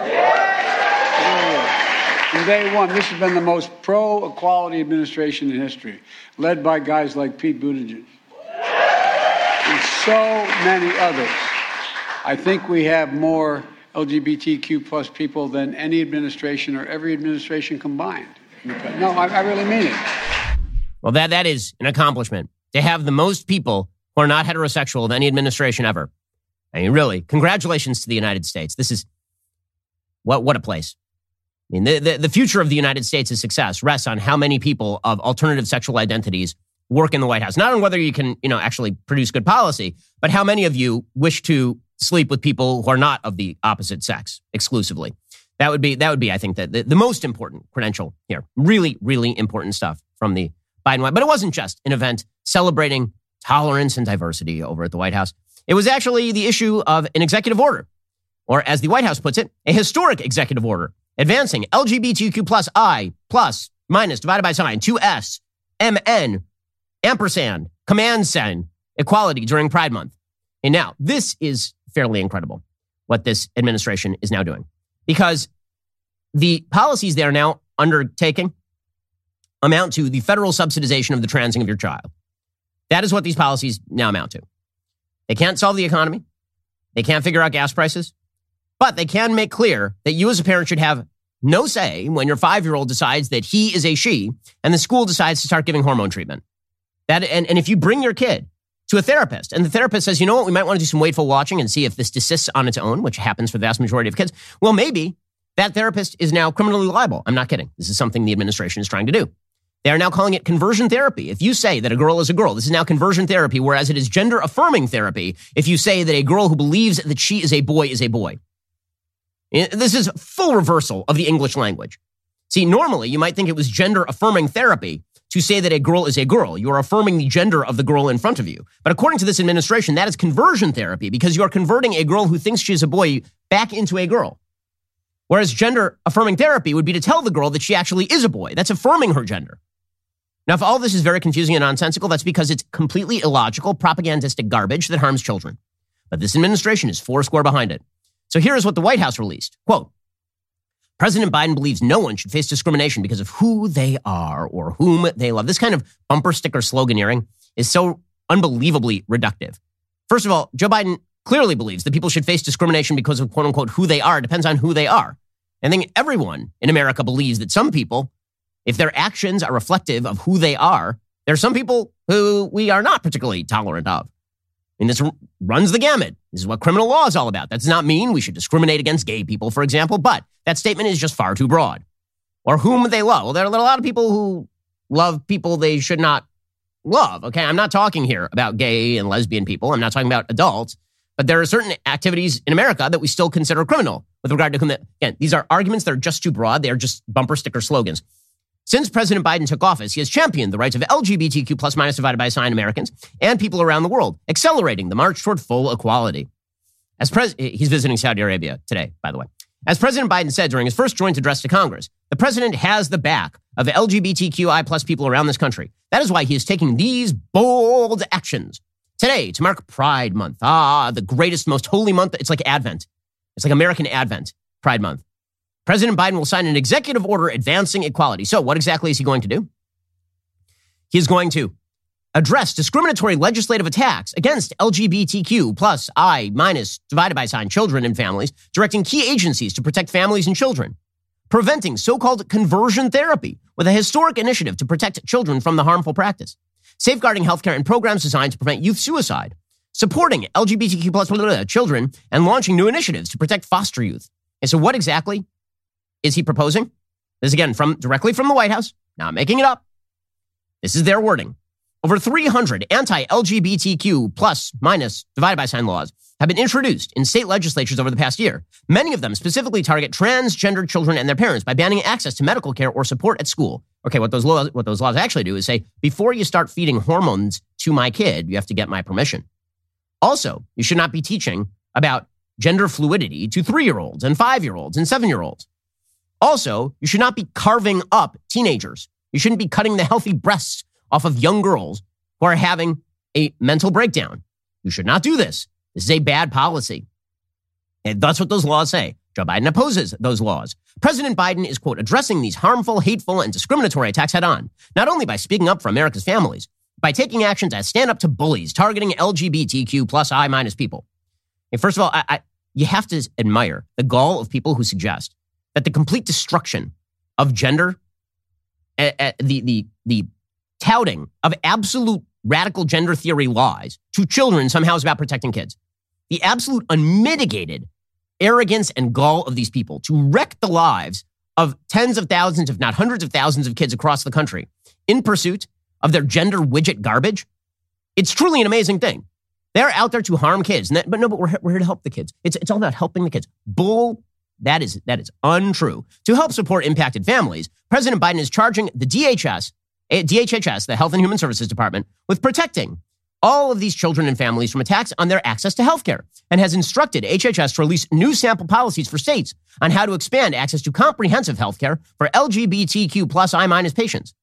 From day one, this has been the most pro-equality administration in history, led by guys like Pete Buttigieg and so many others. I think we have more L G B T Q plus people than any administration or every administration combined. No, I, I really mean it. Well, that that is an accomplishment, to have the most people who are not heterosexual of any administration ever. I mean, really, congratulations to the United States. This is, what what a place. I mean, the, the, the future of the United States' success rests on how many people of alternative sexual identities work in the White House. Not on whether you can, you know, actually produce good policy, but how many of you wish to sleep with people who are not of the opposite sex exclusively. That would be, that would be, I think, that the, the most important credential here. Really, really important stuff from the Biden White. But it wasn't just an event celebrating tolerance and diversity over at the White House. It was actually the issue of an executive order, or as the White House puts it, a historic executive order advancing L G B T Q plus I plus minus divided by sign two S M N ampersand command sign equality during Pride Month. And now this is fairly incredible what this administration is now doing, because the policies they are now undertaking amount to the federal subsidization of the transing of your child. That is what these policies now amount to. They can't solve the economy. They can't figure out gas prices, but they can make clear that you as a parent should have no say when your five-year-old decides that he is a she and the school decides to start giving hormone treatment. That and, and if you bring your kid to a therapist and the therapist says, you know what, we might want to do some wakeful watching and see if this desists on its own, which happens for the vast majority of kids, well, maybe that therapist is now criminally liable. I'm not kidding. This is something the administration is trying to do. They are now calling it conversion therapy. If you say that a girl is a girl, this is now conversion therapy, whereas it is gender affirming therapy if you say that a girl who believes that she is a boy is a boy. This is full reversal of the English language. See, normally you might think it was gender affirming therapy to say that a girl is a girl. You are affirming the gender of the girl in front of you. But according to this administration, that is conversion therapy because you are converting a girl who thinks she is a boy back into a girl. Whereas gender affirming therapy would be to tell the girl that she actually is a boy. That's affirming her gender. Now, if all this is very confusing and nonsensical, that's because it's completely illogical, propagandistic garbage that harms children. But this administration is foursquare behind it. So here is what the White House released. Quote, President Biden believes no one should face discrimination because of who they are or whom they love. This kind of bumper sticker sloganeering is so unbelievably reductive. First of all, Joe Biden clearly believes that people should face discrimination because of quote unquote who they are. It depends on who they are. I think everyone in America believes that some people, if their actions are reflective of who they are, there are some people who we are not particularly tolerant of. And this runs the gamut. This is what criminal law is all about. That does not mean we should discriminate against gay people, for example, but that statement is just far too broad. Or whom they love. Well, there are a lot of people who love people they should not love. Okay, I'm not talking here about gay and lesbian people. I'm not talking about adults. But there are certain activities in America that we still consider criminal with regard to whom. That, again, these are arguments that are just too broad. They are just bumper sticker slogans. Since President Biden took office, he has championed the rights of L G B T Q plus minus divided by sign Americans and people around the world, accelerating the march toward full equality. As pres- He's visiting Saudi Arabia today, by the way. As President Biden said during his first joint address to Congress, the president has the back of L G B T Q I plus people around this country. That is why he is taking these bold actions today to mark Pride Month. Ah, the greatest, most holy month. It's like Advent. It's like American Advent, Pride Month. President Biden will sign an executive order advancing equality. So what exactly is he going to do? He is going to address discriminatory legislative attacks against L G B T Q plus I minus divided by sign children and families, directing key agencies to protect families and children, preventing so-called conversion therapy with a historic initiative to protect children from the harmful practice, safeguarding healthcare and programs designed to prevent youth suicide, supporting L G B T Q plus children, and launching new initiatives to protect foster youth. And so what exactly is he proposing? This is again from directly from the White House, not making it up. This is their wording. Over three hundred anti-L G B T Q plus minus divided by sign laws have been introduced in state legislatures over the past year. Many of them specifically target transgender children and their parents by banning access to medical care or support at school. Okay, what those laws, what those laws actually do is say, before you start feeding hormones to my kid, you have to get my permission. Also, you should not be teaching about gender fluidity to three-year-olds and five-year-olds and seven-year-olds. Also, you should not be carving up teenagers. You shouldn't be cutting the healthy breasts off of young girls who are having a mental breakdown. You should not do this. This is a bad policy. And that's what those laws say. Joe Biden opposes those laws. President Biden is, quote, addressing these harmful, hateful, and discriminatory attacks head on, not only by speaking up for America's families, by taking actions as stand up to bullies targeting L G B T Q plus I minus people. And first of all, I, I, you have to admire the gall of people who suggest that the complete destruction of gender, uh, uh, the, the, the touting of absolute radical gender theory lies to children somehow is about protecting kids. The absolute unmitigated arrogance and gall of these people to wreck the lives of tens of thousands, if not hundreds of thousands of kids across the country in pursuit of their gender widget garbage. It's truly an amazing thing. They're out there to harm kids. And that, but no, but we're, we're here to help the kids. It's, it's all about helping the kids. Bull. That is, that is untrue. To help support impacted families, President Biden is charging the D H S, D H H S, the Health and Human Services Department, with protecting all of these children and families from attacks on their access to health care, and has instructed H H S to release new sample policies for states on how to expand access to comprehensive health care for L G B T Q plus I minus patients.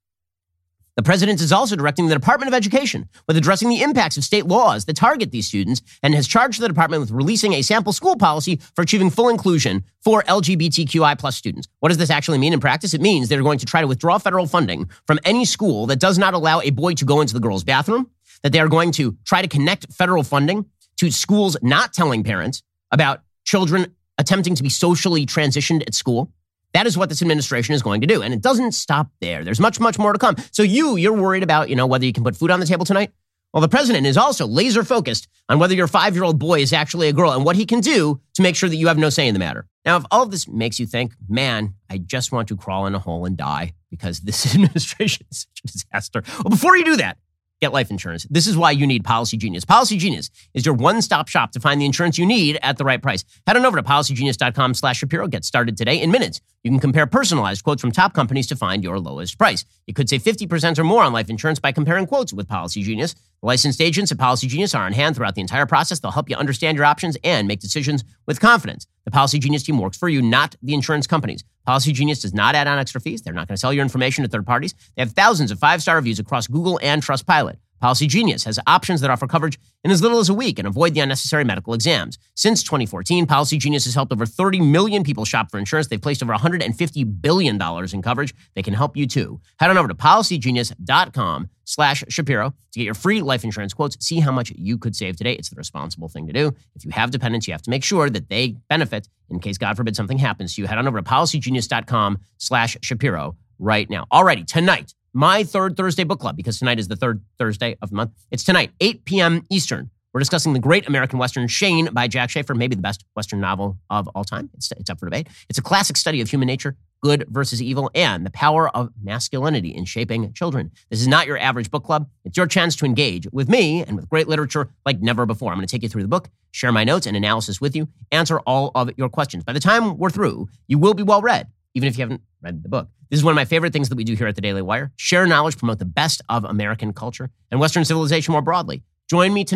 The president is also directing the Department of Education with addressing the impacts of state laws that target these students, and has charged the department with releasing a sample school policy for achieving full inclusion for L G B T Q I plus students. What does this actually mean in practice? It means they're going to try to withdraw federal funding from any school that does not allow a boy to go into the girl's bathroom, that they are going to try to connect federal funding to schools not telling parents about children attempting to be socially transitioned at school. That is what this administration is going to do. And it doesn't stop there. There's much, much more to come. So you, you're worried about, you know, whether you can put food on the table tonight. Well, the president is also laser focused on whether your five-year-old boy is actually a girl and what he can do to make sure that you have no say in the matter. Now, if all of this makes you think, man, I just want to crawl in a hole and die because this administration is such a disaster. Well, before you do that, get life insurance. This is why you need Policy Genius. Policy Genius is your one-stop shop to find the insurance you need at the right price. Head on over to policygenius.com slash Shapiro. Get started today. In minutes, you can compare personalized quotes from top companies to find your lowest price. You could save fifty percent or more on life insurance by comparing quotes with Policy Genius. The licensed agents at Policy Genius are on hand throughout the entire process. They'll help you understand your options and make decisions with confidence. The Policy Genius team works for you, not the insurance companies. Policy Genius does not add on extra fees. They're not going to sell your information to third parties. They have thousands of five-star reviews across Google and Trustpilot. Policy Genius has options that offer coverage in as little as a week and avoid the unnecessary medical exams. Since twenty fourteen, Policy Genius has helped over thirty million people shop for insurance. They've placed over one hundred fifty billion dollars in coverage. They can help you too. Head on over to policygenius.com slash Shapiro to get your free life insurance quotes. See how much you could save today. It's the responsible thing to do. If you have dependents, you have to make sure that they benefit in case, God forbid, something happens to you. Head on over to policygenius.com slash Shapiro right now. Alrighty, tonight, my third Thursday book club, because tonight is the third Thursday of the month. It's tonight, eight p.m. Eastern. We're discussing The Great American Western, Shane by Jack Schaefer, maybe the best Western novel of all time. It's, it's up for debate. It's a classic study of human nature, good versus evil, and the power of masculinity in shaping children. This is not your average book club. It's your chance to engage with me and with great literature like never before. I'm going to take you through the book, share my notes and analysis with you, answer all of your questions. By the time we're through, you will be well read, even if you haven't read the book. This is one of my favorite things that we do here at the Daily Wire. Share knowledge, promote the best of American culture and Western civilization more broadly. Join me tonight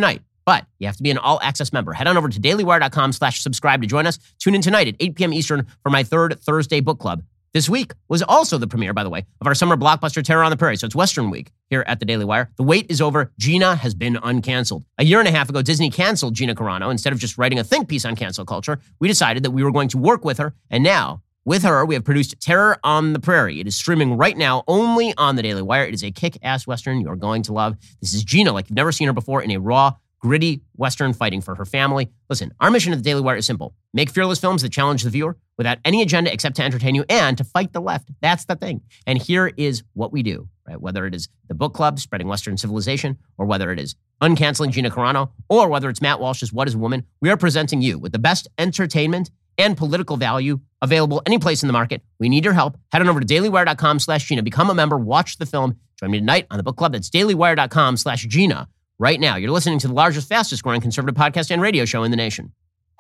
But you have to be an all-access member. Head on over to dailywire.com slash subscribe to join us. Tune in tonight at eight p.m. Eastern for my third Thursday book club. This week was also the premiere, by the way, of our summer blockbuster Terror on the Prairie. So it's Western Week here at the Daily Wire. The wait is over. Gina has been uncanceled. A year and a half ago, Disney canceled Gina Carano. Instead of just writing a think piece on cancel culture, we decided that we were going to work with her. And now, with her, we have produced Terror on the Prairie. It is streaming right now only on the Daily Wire. It is a kick-ass Western you're going to love. This is Gina like you've never seen her before in a raw, gritty Western fighting for her family. Listen, our mission at the Daily Wire is simple. Make fearless films that challenge the viewer without any agenda except to entertain you and to fight the left. That's the thing. And here is what we do, right? Whether it is the book club spreading Western civilization, or whether it is uncanceling Gina Carano, or whether it's Matt Walsh's What is a Woman, we are presenting you with the best entertainment and political value available any place in the market. We need your help. Head on over to dailywire.com slash Gina. Become a member. Watch the film. Join me tonight on the book club. That's dailywire.com slash Gina. Right now, you're listening to the largest, fastest growing conservative podcast and radio show in the nation.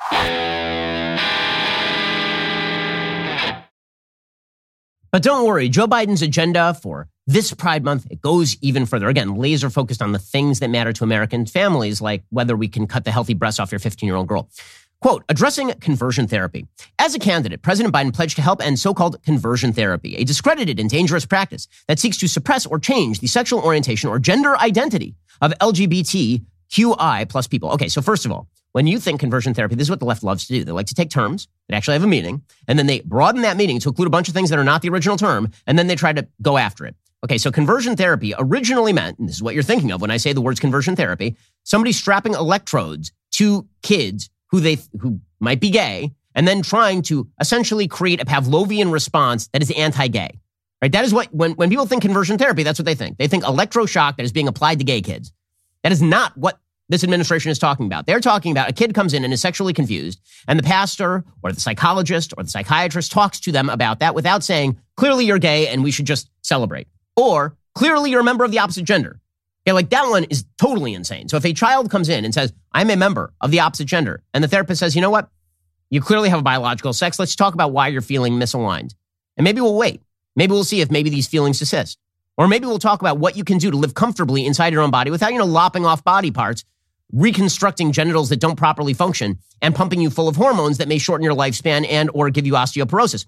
But don't worry, Joe Biden's agenda for this Pride Month, it goes even further. Again, laser focused on the things that matter to American families, like whether we can cut the healthy breasts off your fifteen-year-old girl. Quote, addressing conversion therapy. As a candidate, President Biden pledged to help end so-called conversion therapy, a discredited and dangerous practice that seeks to suppress or change the sexual orientation or gender identity of L G B T Q I plus people. Okay, so first of all, when you think conversion therapy, this is what the left loves to do. They like to take terms that actually have a meaning, and then they broaden that meaning to include a bunch of things that are not the original term, and then they try to go after it. Okay, so conversion therapy originally meant, and this is what you're thinking of when I say the words conversion therapy, somebody strapping electrodes to kids who they who might be gay, and then trying to essentially create a Pavlovian response that is anti-gay. Right? That is what, when, when people think conversion therapy, that's what they think. They think electroshock that is being applied to gay kids. That is not what this administration is talking about. They're talking about a kid comes in and is sexually confused, and the pastor or the psychologist or the psychiatrist talks to them about that without saying, clearly you're gay and we should just celebrate. Or, clearly you're a member of the opposite gender. Yeah, like that one is totally insane. So if a child comes in and says, I'm a member of the opposite gender, and the therapist says, you know what? You clearly have a biological sex. Let's talk about why you're feeling misaligned. And maybe we'll wait. Maybe we'll see if maybe these feelings persist. Or maybe we'll talk about what you can do to live comfortably inside your own body without, you know, lopping off body parts, reconstructing genitals that don't properly function, and pumping you full of hormones that may shorten your lifespan and or give you osteoporosis.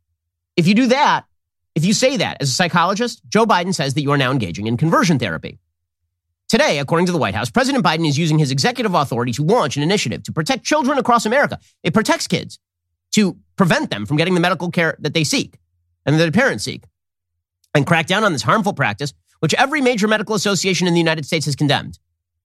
If you do that, if you say that as a psychologist, Joe Biden says that you are now engaging in conversion therapy. Today, according to the White House, President Biden is using his executive authority to launch an initiative to protect children across America. It protects kids to prevent them from getting the medical care that they seek and that their parents seek, and crack down on this harmful practice, which every major medical association in the United States has condemned.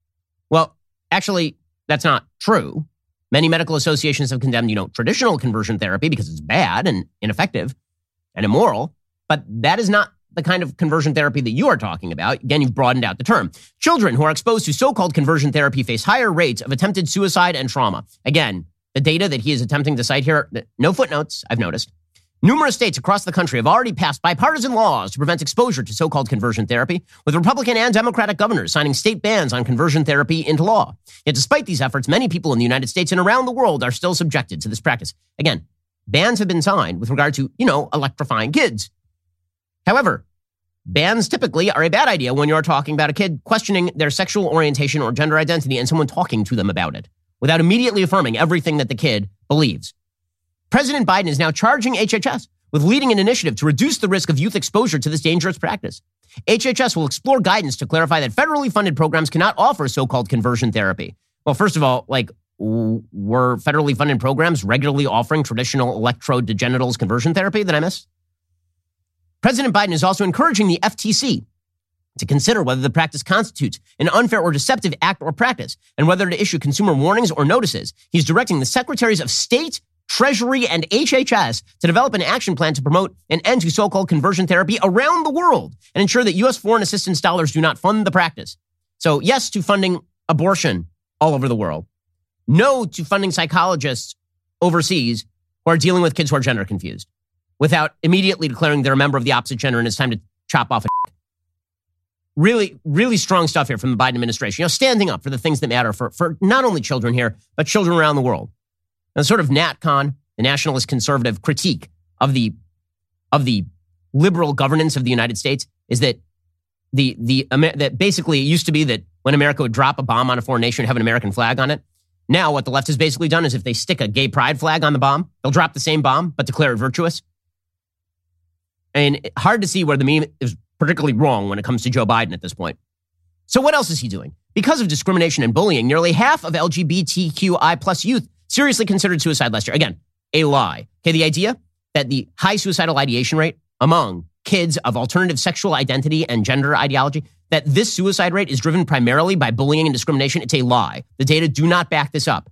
Well, actually, that's not true. Many medical associations have condemned, you know, traditional conversion therapy because it's bad and ineffective and immoral, but that is not the kind of conversion therapy that you are talking about. Again, you've broadened out the term. Children who are exposed to so-called conversion therapy face higher rates of attempted suicide and trauma. Again, the data that he is attempting to cite here, no footnotes, I've noticed. Numerous states across the country have already passed bipartisan laws to prevent exposure to so-called conversion therapy, with Republican and Democratic governors signing state bans on conversion therapy into law. Yet despite these efforts, many people in the United States and around the world are still subjected to this practice. Again, bans have been signed with regard to, you know, electrifying kids. However, bans typically are a bad idea when you're talking about a kid questioning their sexual orientation or gender identity and someone talking to them about it without immediately affirming everything that the kid believes. President Biden is now charging H H S with leading an initiative to reduce the risk of youth exposure to this dangerous practice. H H S will explore guidance to clarify that federally funded programs cannot offer so-called conversion therapy. Well, first of all, like, were federally funded programs regularly offering traditional electrode to genitals conversion therapy that I missed? President Biden is also encouraging the F T C to consider whether the practice constitutes an unfair or deceptive act or practice, and whether to issue consumer warnings or notices. He's directing the secretaries of state, Treasury, and H H S to develop an action plan to promote an end to so-called conversion therapy around the world and ensure that U S foreign assistance dollars do not fund the practice. So yes to funding abortion all over the world. No to funding psychologists overseas who are dealing with kids who are gender confused, without immediately declaring they're a member of the opposite gender and it's time to chop off a dick. Really, really strong stuff here from the Biden administration. You know, standing up for the things that matter for, for not only children here, but children around the world. And sort of NatCon, the nationalist conservative critique of the of the liberal governance of the United States, is that the the that basically it used to be that when America would drop a bomb on a foreign nation and have an American flag on it. Now what the left has basically done is if they stick a gay pride flag on the bomb, they'll drop the same bomb, but declare it virtuous. And hard to see where the meme is particularly wrong when it comes to Joe Biden at this point. So what else is he doing? Because of discrimination and bullying, nearly half of L G B T Q I plus youth seriously considered suicide last year. Again, a lie. Okay, the idea that the high suicidal ideation rate among kids of alternative sexual identity and gender ideology, that this suicide rate is driven primarily by bullying and discrimination, it's a lie. The data do not back this up.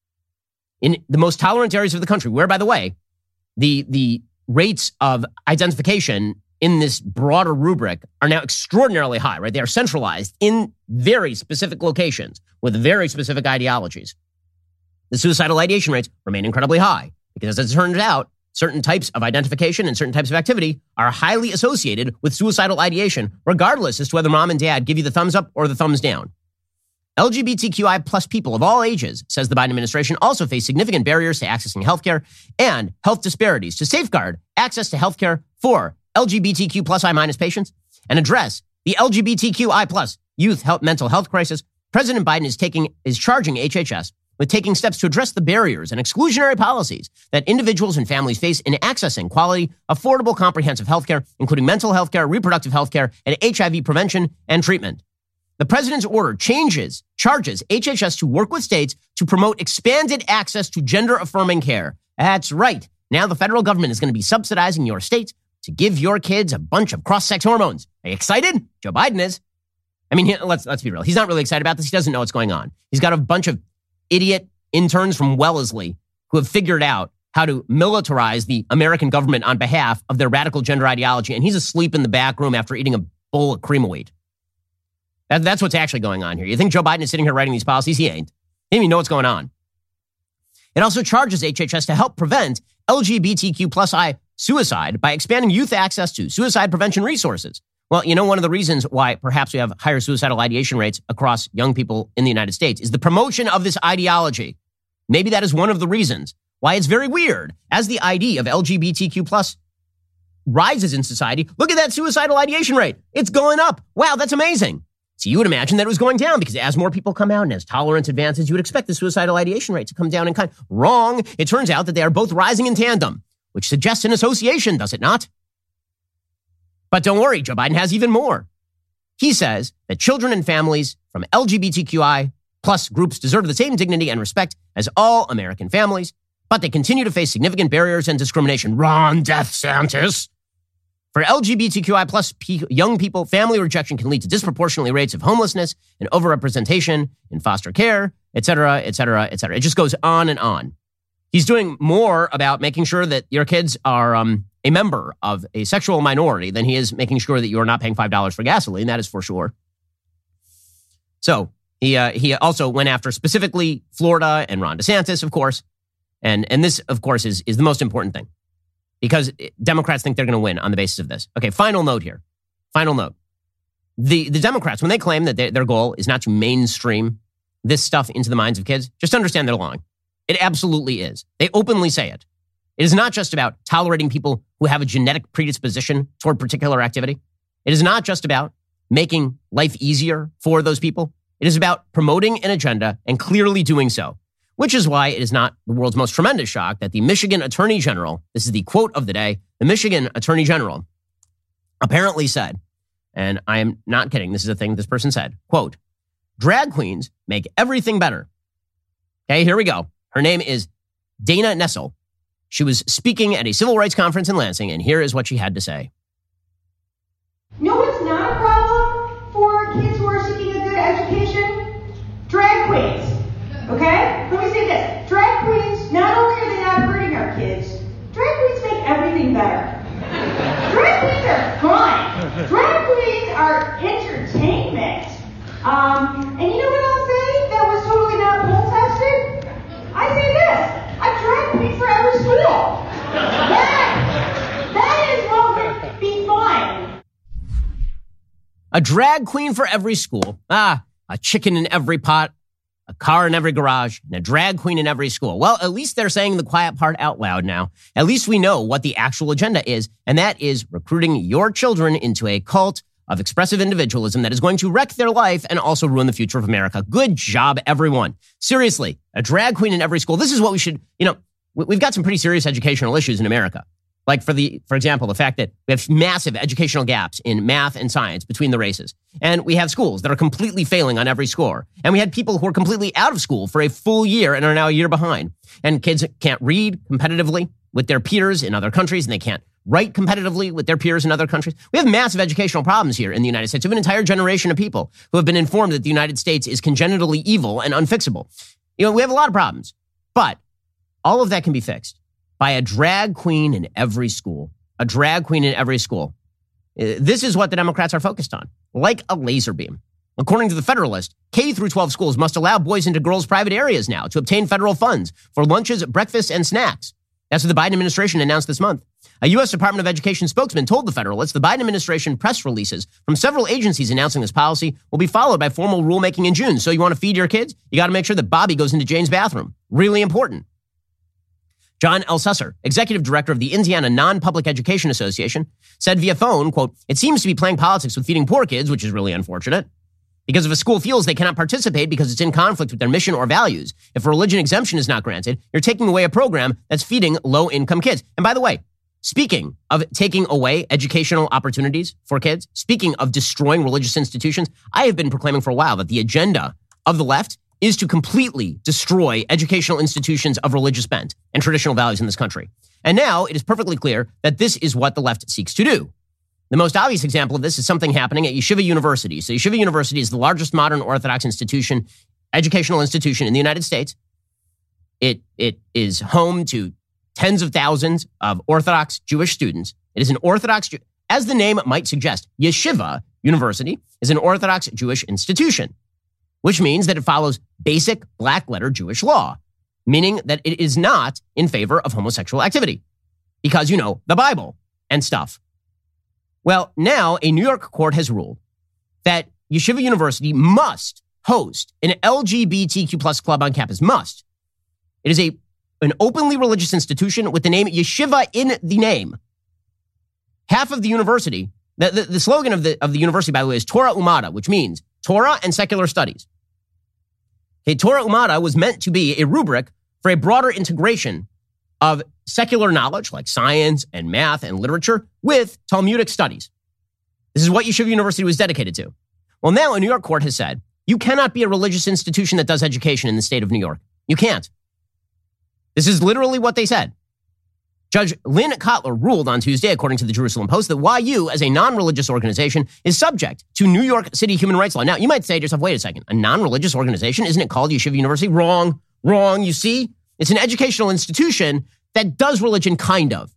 In the most tolerant areas of the country, where, by the way, the, the rates of identification in this broader rubric are now extraordinarily high, right? They are centralized in very specific locations with very specific ideologies. The suicidal ideation rates remain incredibly high because, as it turns out, certain types of identification and certain types of activity are highly associated with suicidal ideation, regardless as to whether mom and dad give you the thumbs up or the thumbs down. L G B T Q I plus people of all ages, says the Biden administration, also face significant barriers to accessing healthcare and health disparities. To safeguard access to healthcare for L G B T Q plus I minus patients and address the L G B T Q I plus youth health, mental health crisis, President Biden is taking is charging H H S with taking steps to address the barriers and exclusionary policies that individuals and families face in accessing quality, affordable, comprehensive healthcare, including mental health care, reproductive health care, and H I V prevention and treatment. The president's order changes, charges H H S to work with states to promote expanded access to gender-affirming care. That's right. Now the federal government is going to be subsidizing your states to give your kids a bunch of cross-sex hormones. Are you excited? Joe Biden is. I mean, he, let's let's be real. He's not really excited about this. He doesn't know what's going on. He's got a bunch of idiot interns from Wellesley who have figured out how to militarize the American government on behalf of their radical gender ideology, and he's asleep in the back room after eating a bowl of cream of wheat. That, that's what's actually going on here. You think Joe Biden is sitting here writing these policies? He ain't. He doesn't even know what's going on. It also charges H H S to help prevent L G B T Q plus I suicide by expanding youth access to suicide prevention resources. Well, you know, one of the reasons why perhaps we have higher suicidal ideation rates across young people in the United States is the promotion of this ideology. Maybe that is one of the reasons why it's very weird. As the I D of L G B T Q plus rises in society, look at that suicidal ideation rate. It's going up. Wow, that's amazing. So you would imagine that it was going down because as more people come out and as tolerance advances, you would expect the suicidal ideation rate to come down in kind. Wrong. It turns out that they are both rising in tandem, which suggests an association, does it not? But don't worry, Joe Biden has even more. He says that children and families from L G B T Q I plus groups deserve the same dignity and respect as all American families, but they continue to face significant barriers and discrimination. Ron DeSantis. For L G B T Q I plus pe- young people, family rejection can lead to disproportionately rates of homelessness and overrepresentation in foster care, et cetera, et cetera, et cetera. It just goes on and on. He's doing more about making sure that your kids are um, a member of a sexual minority than he is making sure that you are not paying five dollars for gasoline. That is for sure. So he uh, he also went after specifically Florida and Ron DeSantis, of course. And, and this, of course, is, is the most important thing. Because Democrats think they're going to win on the basis of this. Okay, final note here. Final note. The, the Democrats, when they claim that they, their goal is not to mainstream this stuff into the minds of kids, just understand they're lying. It absolutely is. They openly say it. It is not just about tolerating people who have a genetic predisposition toward particular activity. It is not just about making life easier for those people. It is about promoting an agenda and clearly doing so. Which is why it is not the world's most tremendous shock that the Michigan Attorney General, this is the quote of the day, the Michigan Attorney General apparently said, and I am not kidding, this is a thing this person said, quote, drag queens make everything better. Okay, here we go. Her name is Dana Nessel. She was speaking at a civil rights conference in Lansing, and here is what she had to say. No, it's not a problem for kids who are seeking a good education. Drag queens. Okay? Let me say this. Drag queens, not only are they not hurting our kids, drag queens make everything better. Drag queens are fun. Drag queens are entertainment. Um, and you know what I'll say that was totally not poll tested? I say this. A drag queen for every school. That, that is what would be fun. A drag queen for every school. Ah, a chicken in every pot. A car in every garage, and a drag queen in every school. Well, at least they're saying the quiet part out loud now. At least we know what the actual agenda is, and that is recruiting your children into a cult of expressive individualism that is going to wreck their life and also ruin the future of America. Good job, everyone. Seriously, a drag queen in every school. This is what we should, you know, we've got some pretty serious educational issues in America. Like, for the, for example, the fact that we have massive educational gaps in math and science between the races. And we have schools that are completely failing on every score. And we had people who are completely out of school for a full year and are now a year behind. And kids can't read competitively with their peers in other countries, and they can't write competitively with their peers in other countries. We have massive educational problems here in the United States. We have an entire generation of people who have been informed that the United States is congenitally evil and unfixable. You know, we have a lot of problems. But all of that can be fixed by a drag queen in every school. A drag queen in every school. This is what the Democrats are focused on, like a laser beam. According to the Federalist, K through twelve schools must allow boys into girls' private areas now to obtain federal funds for lunches, breakfasts, and snacks. That's what the Biden administration announced this month. A U S Department of Education spokesman told the Federalist the Biden administration press releases from several agencies announcing this policy will be followed by formal rulemaking in June. So you want to feed your kids? You got to make sure that Bobby goes into Jane's bathroom. Really important. John Elsesser, executive director of the Indiana Non-Public Education Association, said via phone, quote, "It seems to be playing politics with feeding poor kids, which is really unfortunate. Because if a school feels they cannot participate because it's in conflict with their mission or values, if a religion exemption is not granted, you're taking away a program that's feeding low-income kids." And by the way, speaking of taking away educational opportunities for kids, speaking of destroying religious institutions, I have been proclaiming for a while that the agenda of the left is to completely destroy educational institutions of religious bent and traditional values in this country. And now it is perfectly clear that this is what the left seeks to do. The most obvious example of this is something happening at Yeshiva University. So Yeshiva University is the largest modern Orthodox institution, educational institution in the United States. It, it is home to tens of thousands of Orthodox Jewish students. It is an Orthodox, as the name might suggest, Yeshiva University is an Orthodox Jewish institution, which means that it follows basic black letter Jewish law, meaning that it is not in favor of homosexual activity because, you know, the Bible and stuff. Well, now a New York court has ruled that Yeshiva University must host an L G B T Q plus club on campus. Must. It is a an openly religious institution with the name Yeshiva in the name. Half of the university, the, the, the slogan of the, of the university, by the way, is Torah Umada, which means Torah and secular studies. Okay, Torah Umada was meant to be a rubric for a broader integration of secular knowledge like science and math and literature with Talmudic studies. This is what Yeshiva University was dedicated to. Well, now a New York court has said, you cannot be a religious institution that does education in the state of New York. You can't. This is literally what they said. Judge Lynn Kotler ruled on Tuesday, according to the Jerusalem Post, that Y U, as a non-religious organization, is subject to New York City human rights law. Now, you might say to yourself, wait a second, a non-religious organization? Isn't it called Yeshiva University? Wrong, wrong. You see, it's an educational institution that does religion, kind of.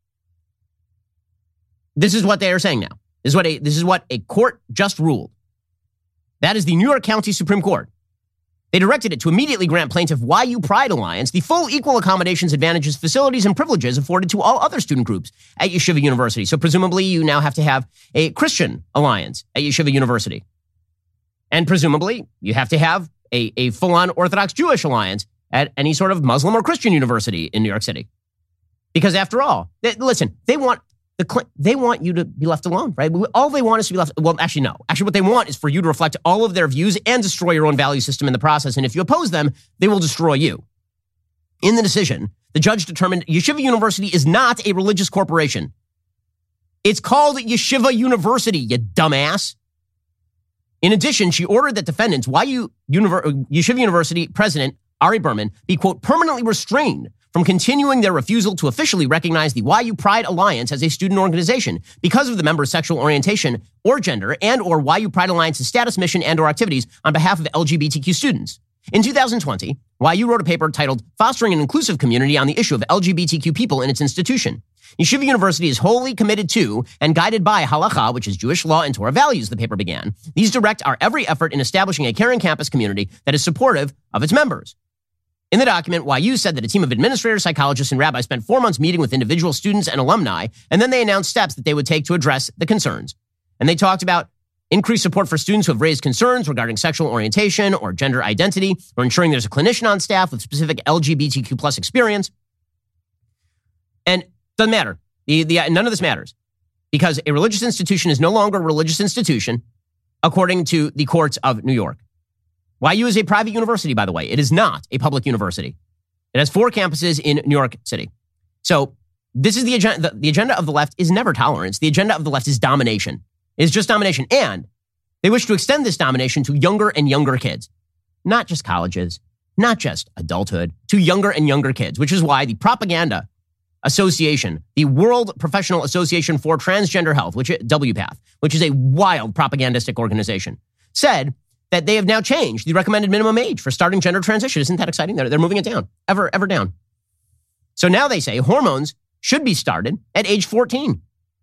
This is what they are saying now. This is what a, this is what a court just ruled. That is the New York County Supreme Court. They directed it to immediately grant plaintiff Y U Pride Alliance the full equal accommodations, advantages, facilities, and privileges afforded to all other student groups at Yeshiva University. So presumably you now have to have a Christian alliance at Yeshiva University. And presumably you have to have a, a full-on Orthodox Jewish alliance at any sort of Muslim or Christian university in New York City. Because after all, they, listen, they want the they want you to be left alone, right? All they want is to be left, well, actually, no. Actually, what they want is for you to reflect all of their views and destroy your own value system in the process. And if you oppose them, they will destroy you. In the decision, the judge determined Yeshiva University is not a religious corporation. It's called Yeshiva University, you dumbass. In addition, she ordered that defendants, Y U Univer- Yeshiva University president Ari Berman, be, quote, permanently restrained from continuing their refusal to officially recognize the Y U Pride Alliance as a student organization because of the member's sexual orientation or gender and or Y U Pride Alliance's status, mission, and or activities on behalf of L G B T Q students. In two thousand twenty, Y U wrote a paper titled Fostering an Inclusive Community on the Issue of L G B T Q People in its Institution. Yeshiva University is wholly committed to and guided by Halacha, which is Jewish law and Torah values, the paper began. These direct our every effort in establishing a caring campus community that is supportive of its members. In the document, Y U said that a team of administrators, psychologists, and rabbis spent four months meeting with individual students and alumni, and then they announced steps that they would take to address the concerns. And they talked about increased support for students who have raised concerns regarding sexual orientation or gender identity, or ensuring there's a clinician on staff with specific L G B T Q plus experience. And doesn't matter. The, the, none of this matters. because a religious institution is no longer a religious institution, according to the courts of New York. Y U is a private university, by the way. It is not a public university. It has four campuses in New York City. So this is the agenda. The agenda of the left is never tolerance. The agenda of the left is domination. It is just domination. And they wish to extend this domination to younger and younger kids, not just colleges, not just adulthood, to younger and younger kids, which is why the Propaganda Association, the World Professional Association for Transgender Health, which is W PATH, which is a wild propagandistic organization, said that they have now changed the recommended minimum age for starting gender transition. Isn't that exciting? They're, they're moving it down, ever, ever down. So now they say hormones should be started at age fourteen.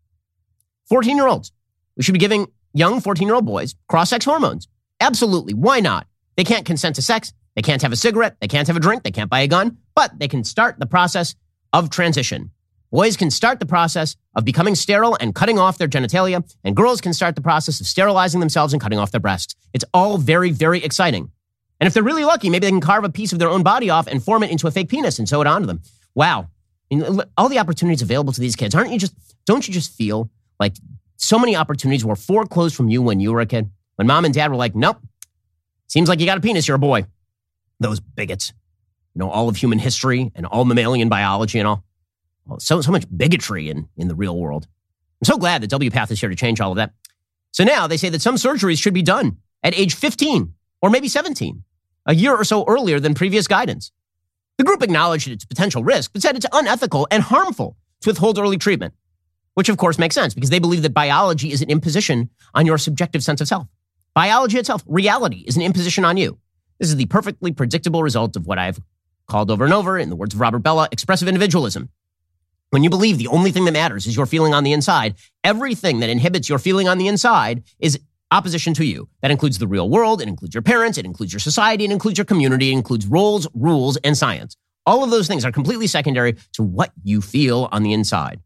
fourteen-year-olds. We should be giving young fourteen-year-old boys cross-sex hormones. Absolutely. Why not? They can't consent to sex. They can't have a cigarette. They can't have a drink. They can't buy a gun. But they can start the process of transition. Boys can start the process of becoming sterile and cutting off their genitalia, and girls can start the process of sterilizing themselves and cutting off their breasts. It's all very, very exciting. And if they're really lucky, maybe they can carve a piece of their own body off and form it into a fake penis and sew it onto them. Wow. I mean, all the opportunities available to these kids. Aren't you just, don't you just feel like so many opportunities were foreclosed from you when you were a kid? When mom and dad were like, nope, seems like you got a penis, you're a boy. Those bigots. You know, all of human history and all mammalian biology and all. So, so much bigotry in, in the real world. I'm so glad that W PATH is here to change all of that. So now they say that some surgeries should be done at age fifteen or maybe seventeen, a year or so earlier than previous guidance. The group acknowledged its potential risk, but said it's unethical and harmful to withhold early treatment, which of course makes sense because they believe that biology is an imposition on your subjective sense of self. Biology itself, reality, is an imposition on you. This is the perfectly predictable result of what I've called over and over, in the words of Robert Bella, expressive individualism. When you believe the only thing that matters is your feeling on the inside, everything that inhibits your feeling on the inside is opposition to you. That includes the real world, it includes your parents, it includes your society, it includes your community, it includes roles, rules, and science. All of those things are completely secondary to what you feel on the inside.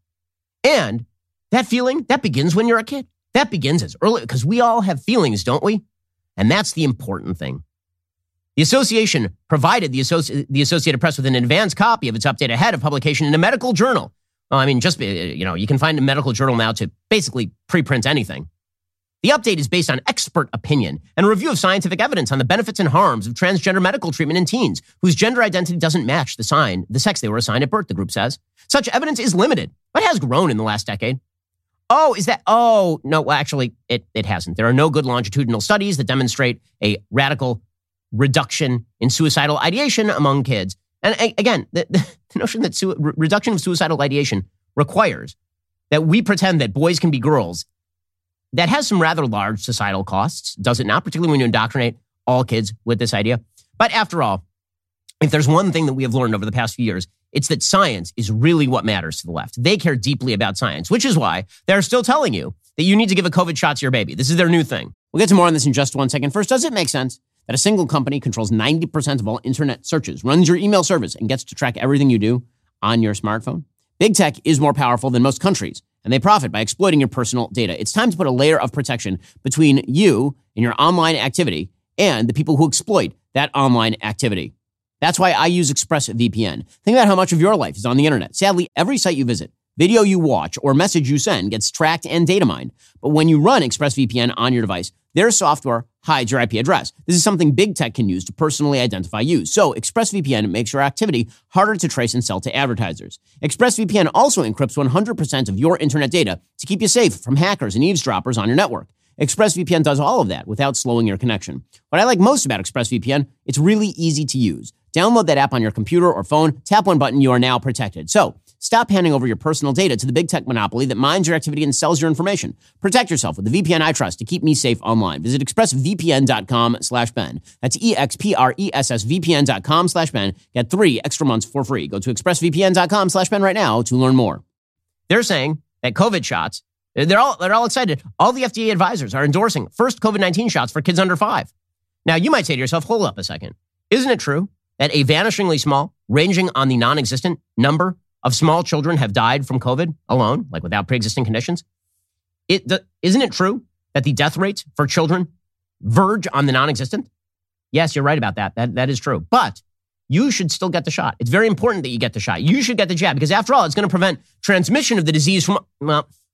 And that feeling, that begins when you're a kid. That begins as early, because we all have feelings, don't we? And that's the important thing. The association provided the, Associ- the Associated Press with an advance copy of its update ahead of publication in a medical journal. Well, I mean, just, you know, you can find a medical journal now to basically preprint anything. The update is based on expert opinion and a review of scientific evidence on the benefits and harms of transgender medical treatment in teens whose gender identity doesn't match the sign, the sex they were assigned at birth, the group says. Such evidence is limited, but has grown in the last decade. Oh, is that, oh, no, well, actually, it, it hasn't. There are no good longitudinal studies that demonstrate a radical reduction in suicidal ideation among kids. And again, the, the notion that su- reduction of suicidal ideation requires that we pretend that boys can be girls, that has some rather large societal costs, does it not? Particularly when you indoctrinate all kids with this idea. But after all, if there's one thing that we have learned over the past few years, it's that science is really what matters to the left. They care deeply about science, which is why they're still telling you that you need to give a COVID shot to your baby. This is their new thing. We'll get to more on this in just one second. First, does it make sense that a single company controls ninety percent of all internet searches, runs your email service, and gets to track everything you do on your smartphone? Big tech is more powerful than most countries, and they profit by exploiting your personal data. It's time to put a layer of protection between you and your online activity and the people who exploit that online activity. That's why I use ExpressVPN. Think about how much of your life is on the internet. Sadly, every site you visit, video you watch, or message you send gets tracked and data mined. But when you run ExpressVPN on your device, their software hides your I P address. This is something big tech can use to personally identify you. So ExpressVPN makes your activity harder to trace and sell to advertisers. ExpressVPN also encrypts one hundred percent of your internet data to keep you safe from hackers and eavesdroppers on your network. ExpressVPN does all of that without slowing your connection. What I like most about ExpressVPN, it's really easy to use. Download that app on your computer or phone, tap one button, you are now protected. So stop handing over your personal data to the big tech monopoly that mines your activity and sells your information. Protect yourself with the V P N I trust to keep me safe online. Visit expressvpn.com slash Ben. That's E-X-P-R-E-S-S-V-P-N.com slash Ben. Get three extra months for free. Go to expressvpn.com slash Ben right now to learn more. They're saying that COVID shots, they're all, they're all excited. All the F D A advisors are endorsing first COVID nineteen shots for kids under five. Now, you might say to yourself, hold up a second. Isn't it true that a vanishingly small, ranging on the non-existent number of small children have died from COVID alone, like without pre-existing conditions? It, the, isn't it true that the death rates for children verge on the non-existent? Yes, you're right about that. That, that is true. But you should still get the shot. It's very important that you get the shot. You should get the jab because after all, it's going to prevent transmission of the disease from, well,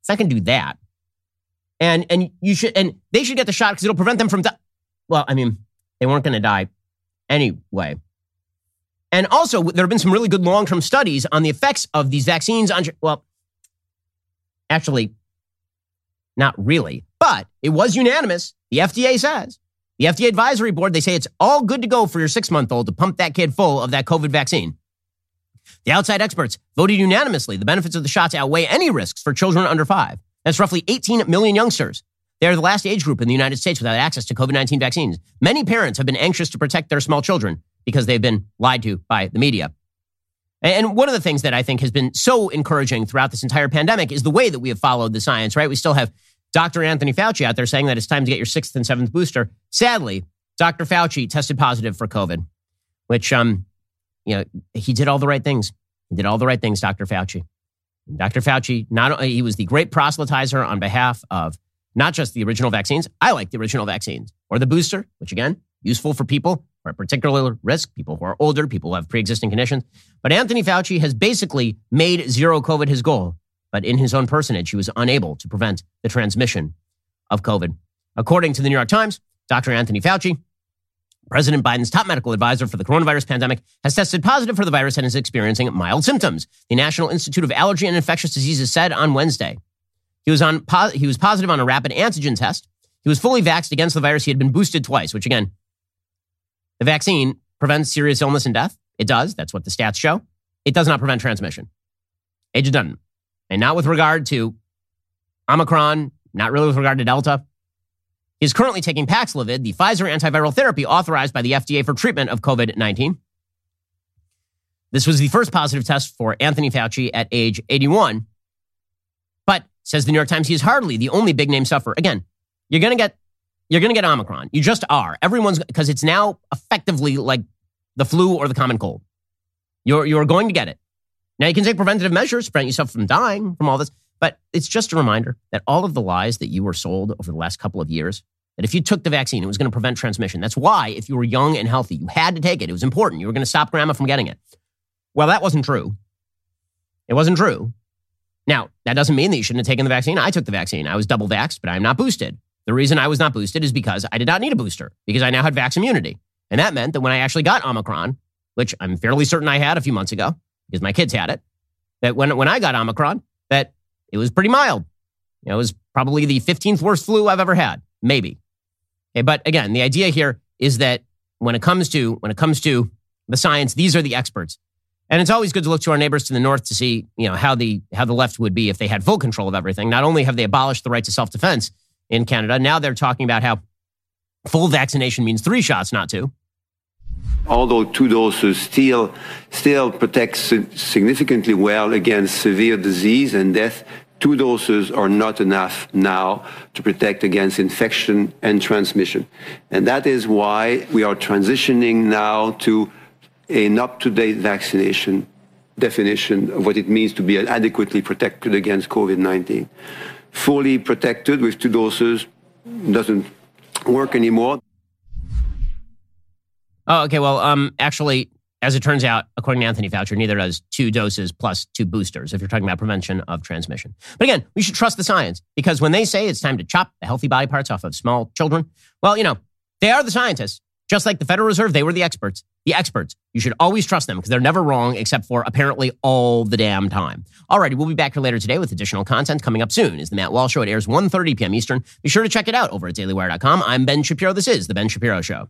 It's not going to do that. And and you should and they should get the shot because it'll prevent them from di- well, I mean, they weren't going to die anyway. And also, there have been some really good long-term studies on the effects of these vaccines on, well, actually, not really, but it was unanimous. The F D A says, the F D A advisory board, they say it's all good to go for your six-month-old to pump that kid full of that COVID vaccine. The outside experts voted unanimously. The benefits of the shots outweigh any risks for children under five. That's roughly eighteen million youngsters. They are the last age group in the United States without access to COVID nineteen vaccines. Many parents have been anxious to protect their small children because they've been lied to by the media. And one of the things that I think has been so encouraging throughout this entire pandemic is the way that we have followed the science, right? We still have Doctor Anthony Fauci out there saying that it's time to get your sixth and seventh booster. Sadly, Doctor Fauci tested positive for COVID, which, um, you know, he did all the right things. He did all the right things, Doctor Fauci. Doctor Fauci, not only, he was the great proselytizer on behalf of not just the original vaccines. I like the original vaccines or the booster, which again, useful for people who are at particular risk, people who are older, people who have pre-existing conditions. But Anthony Fauci has basically made zero COVID his goal. But in his own personage, he was unable to prevent the transmission of COVID. According to the New York Times, Doctor Anthony Fauci, President Biden's top medical advisor for the coronavirus pandemic, has tested positive for the virus and is experiencing mild symptoms, the National Institute of Allergy and Infectious Diseases said on Wednesday. He was on he was positive on a rapid antigen test. He was fully vaxxed against the virus. He had been boosted twice, which again, the vaccine prevents serious illness and death. It does. That's what the stats show. It does not prevent transmission. It just doesn't. And not with regard to Omicron, not really with regard to Delta. He's currently taking Paxlovid, the Pfizer antiviral therapy authorized by the F D A for treatment of COVID nineteen. This was the first positive test for Anthony Fauci at age eighty-one. But, says the New York Times, he is hardly the only big name sufferer. Again, you're going to get you're going to get Omicron. You just are. Everyone's, because it's now effectively like the flu or the common cold. You're you're going to get it. Now, you can take preventative measures to prevent yourself from dying from all this, but it's just a reminder that all of the lies that you were sold over the last couple of years, that if you took the vaccine, it was going to prevent transmission. That's why, if you were young and healthy, you had to take it. It was important. You were going to stop grandma from getting it. Well, that wasn't true. It wasn't true. Now, that doesn't mean that you shouldn't have taken the vaccine. I took the vaccine. I was double vaxxed, but I'm not boosted. The reason I was not boosted is because I did not need a booster, because I now had vax immunity. And that meant that when I actually got Omicron, which I'm fairly certain I had a few months ago, because my kids had it, that when, when I got Omicron, that it was pretty mild. You know, it was probably the fifteenth worst flu I've ever had, maybe. Okay, but again, the idea here is that when it comes to when it comes to the science, these are the experts. And it's always good to look to our neighbors to the north to see, you know, how the how the left would be if they had full control of everything. Not only have they abolished the right to self-defense in Canada, now they're talking about how full vaccination means three shots, not two. Although two doses still still protect significantly well against severe disease and death, two doses are not enough now to protect against infection and transmission. And that is why we are transitioning now to an up-to-date vaccination definition of what it means to be adequately protected against COVID nineteen. Fully protected with two doses doesn't work anymore. Oh, okay. Well, um, actually, as it turns out, according to Anthony Fauci, neither does two doses plus two boosters if you're talking about prevention of transmission. But again, we should trust the science, because when they say it's time to chop the healthy body parts off of small children, well, you know, they are the scientists. Just like the Federal Reserve, they were the experts. The experts. You should always trust them because they're never wrong except for apparently all the damn time. Alrighty, we'll be back here later today with additional content. Coming up soon is The Matt Walsh Show. It airs one thirty p.m. Eastern. Be sure to check it out over at daily wire dot com. I'm Ben Shapiro. This is The Ben Shapiro Show.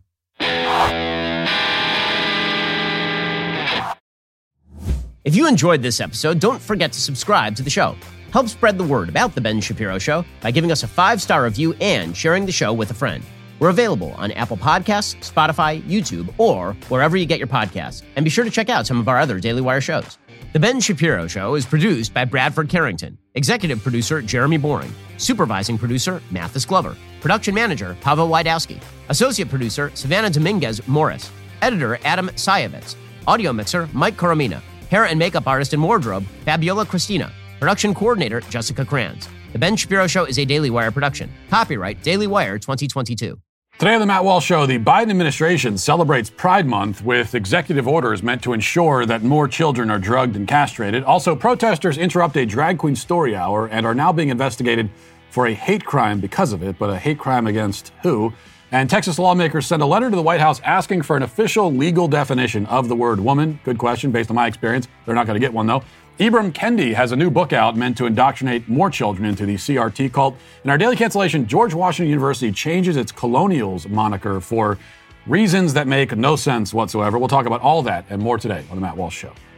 If you enjoyed this episode, don't forget to subscribe to the show. Help spread the word about The Ben Shapiro Show by giving us a five-star review and sharing the show with a friend. We're available on Apple Podcasts, Spotify, YouTube, or wherever you get your podcasts. And be sure to check out some of our other Daily Wire shows. The Ben Shapiro Show is produced by Bradford Carrington, executive producer Jeremy Boring, supervising producer Mathis Glover, production manager Pavel Wydowski, associate producer Savannah Dominguez Morris, editor Adam Sayevitz, audio mixer Mike Coromina, hair and makeup artist and wardrobe Fabiola Cristina, production coordinator Jessica Kranz. The Ben Shapiro Show is a Daily Wire production. Copyright Daily Wire twenty twenty-two. Today on the Matt Walsh Show, the Biden administration celebrates Pride Month with executive orders meant to ensure that more children are drugged and castrated. Also, protesters interrupt a drag queen story hour and are now being investigated for a hate crime because of it, but a hate crime against who? And Texas lawmakers sent a letter to the White House asking for an official legal definition of the word woman. Good question, based on my experience. They're not going to get one, though. Ibram Kendi has a new book out meant to indoctrinate more children into the C R T cult. In our daily cancellation, George Washington University changes its Colonials moniker for reasons that make no sense whatsoever. We'll talk about all that and more today on The Matt Walsh Show.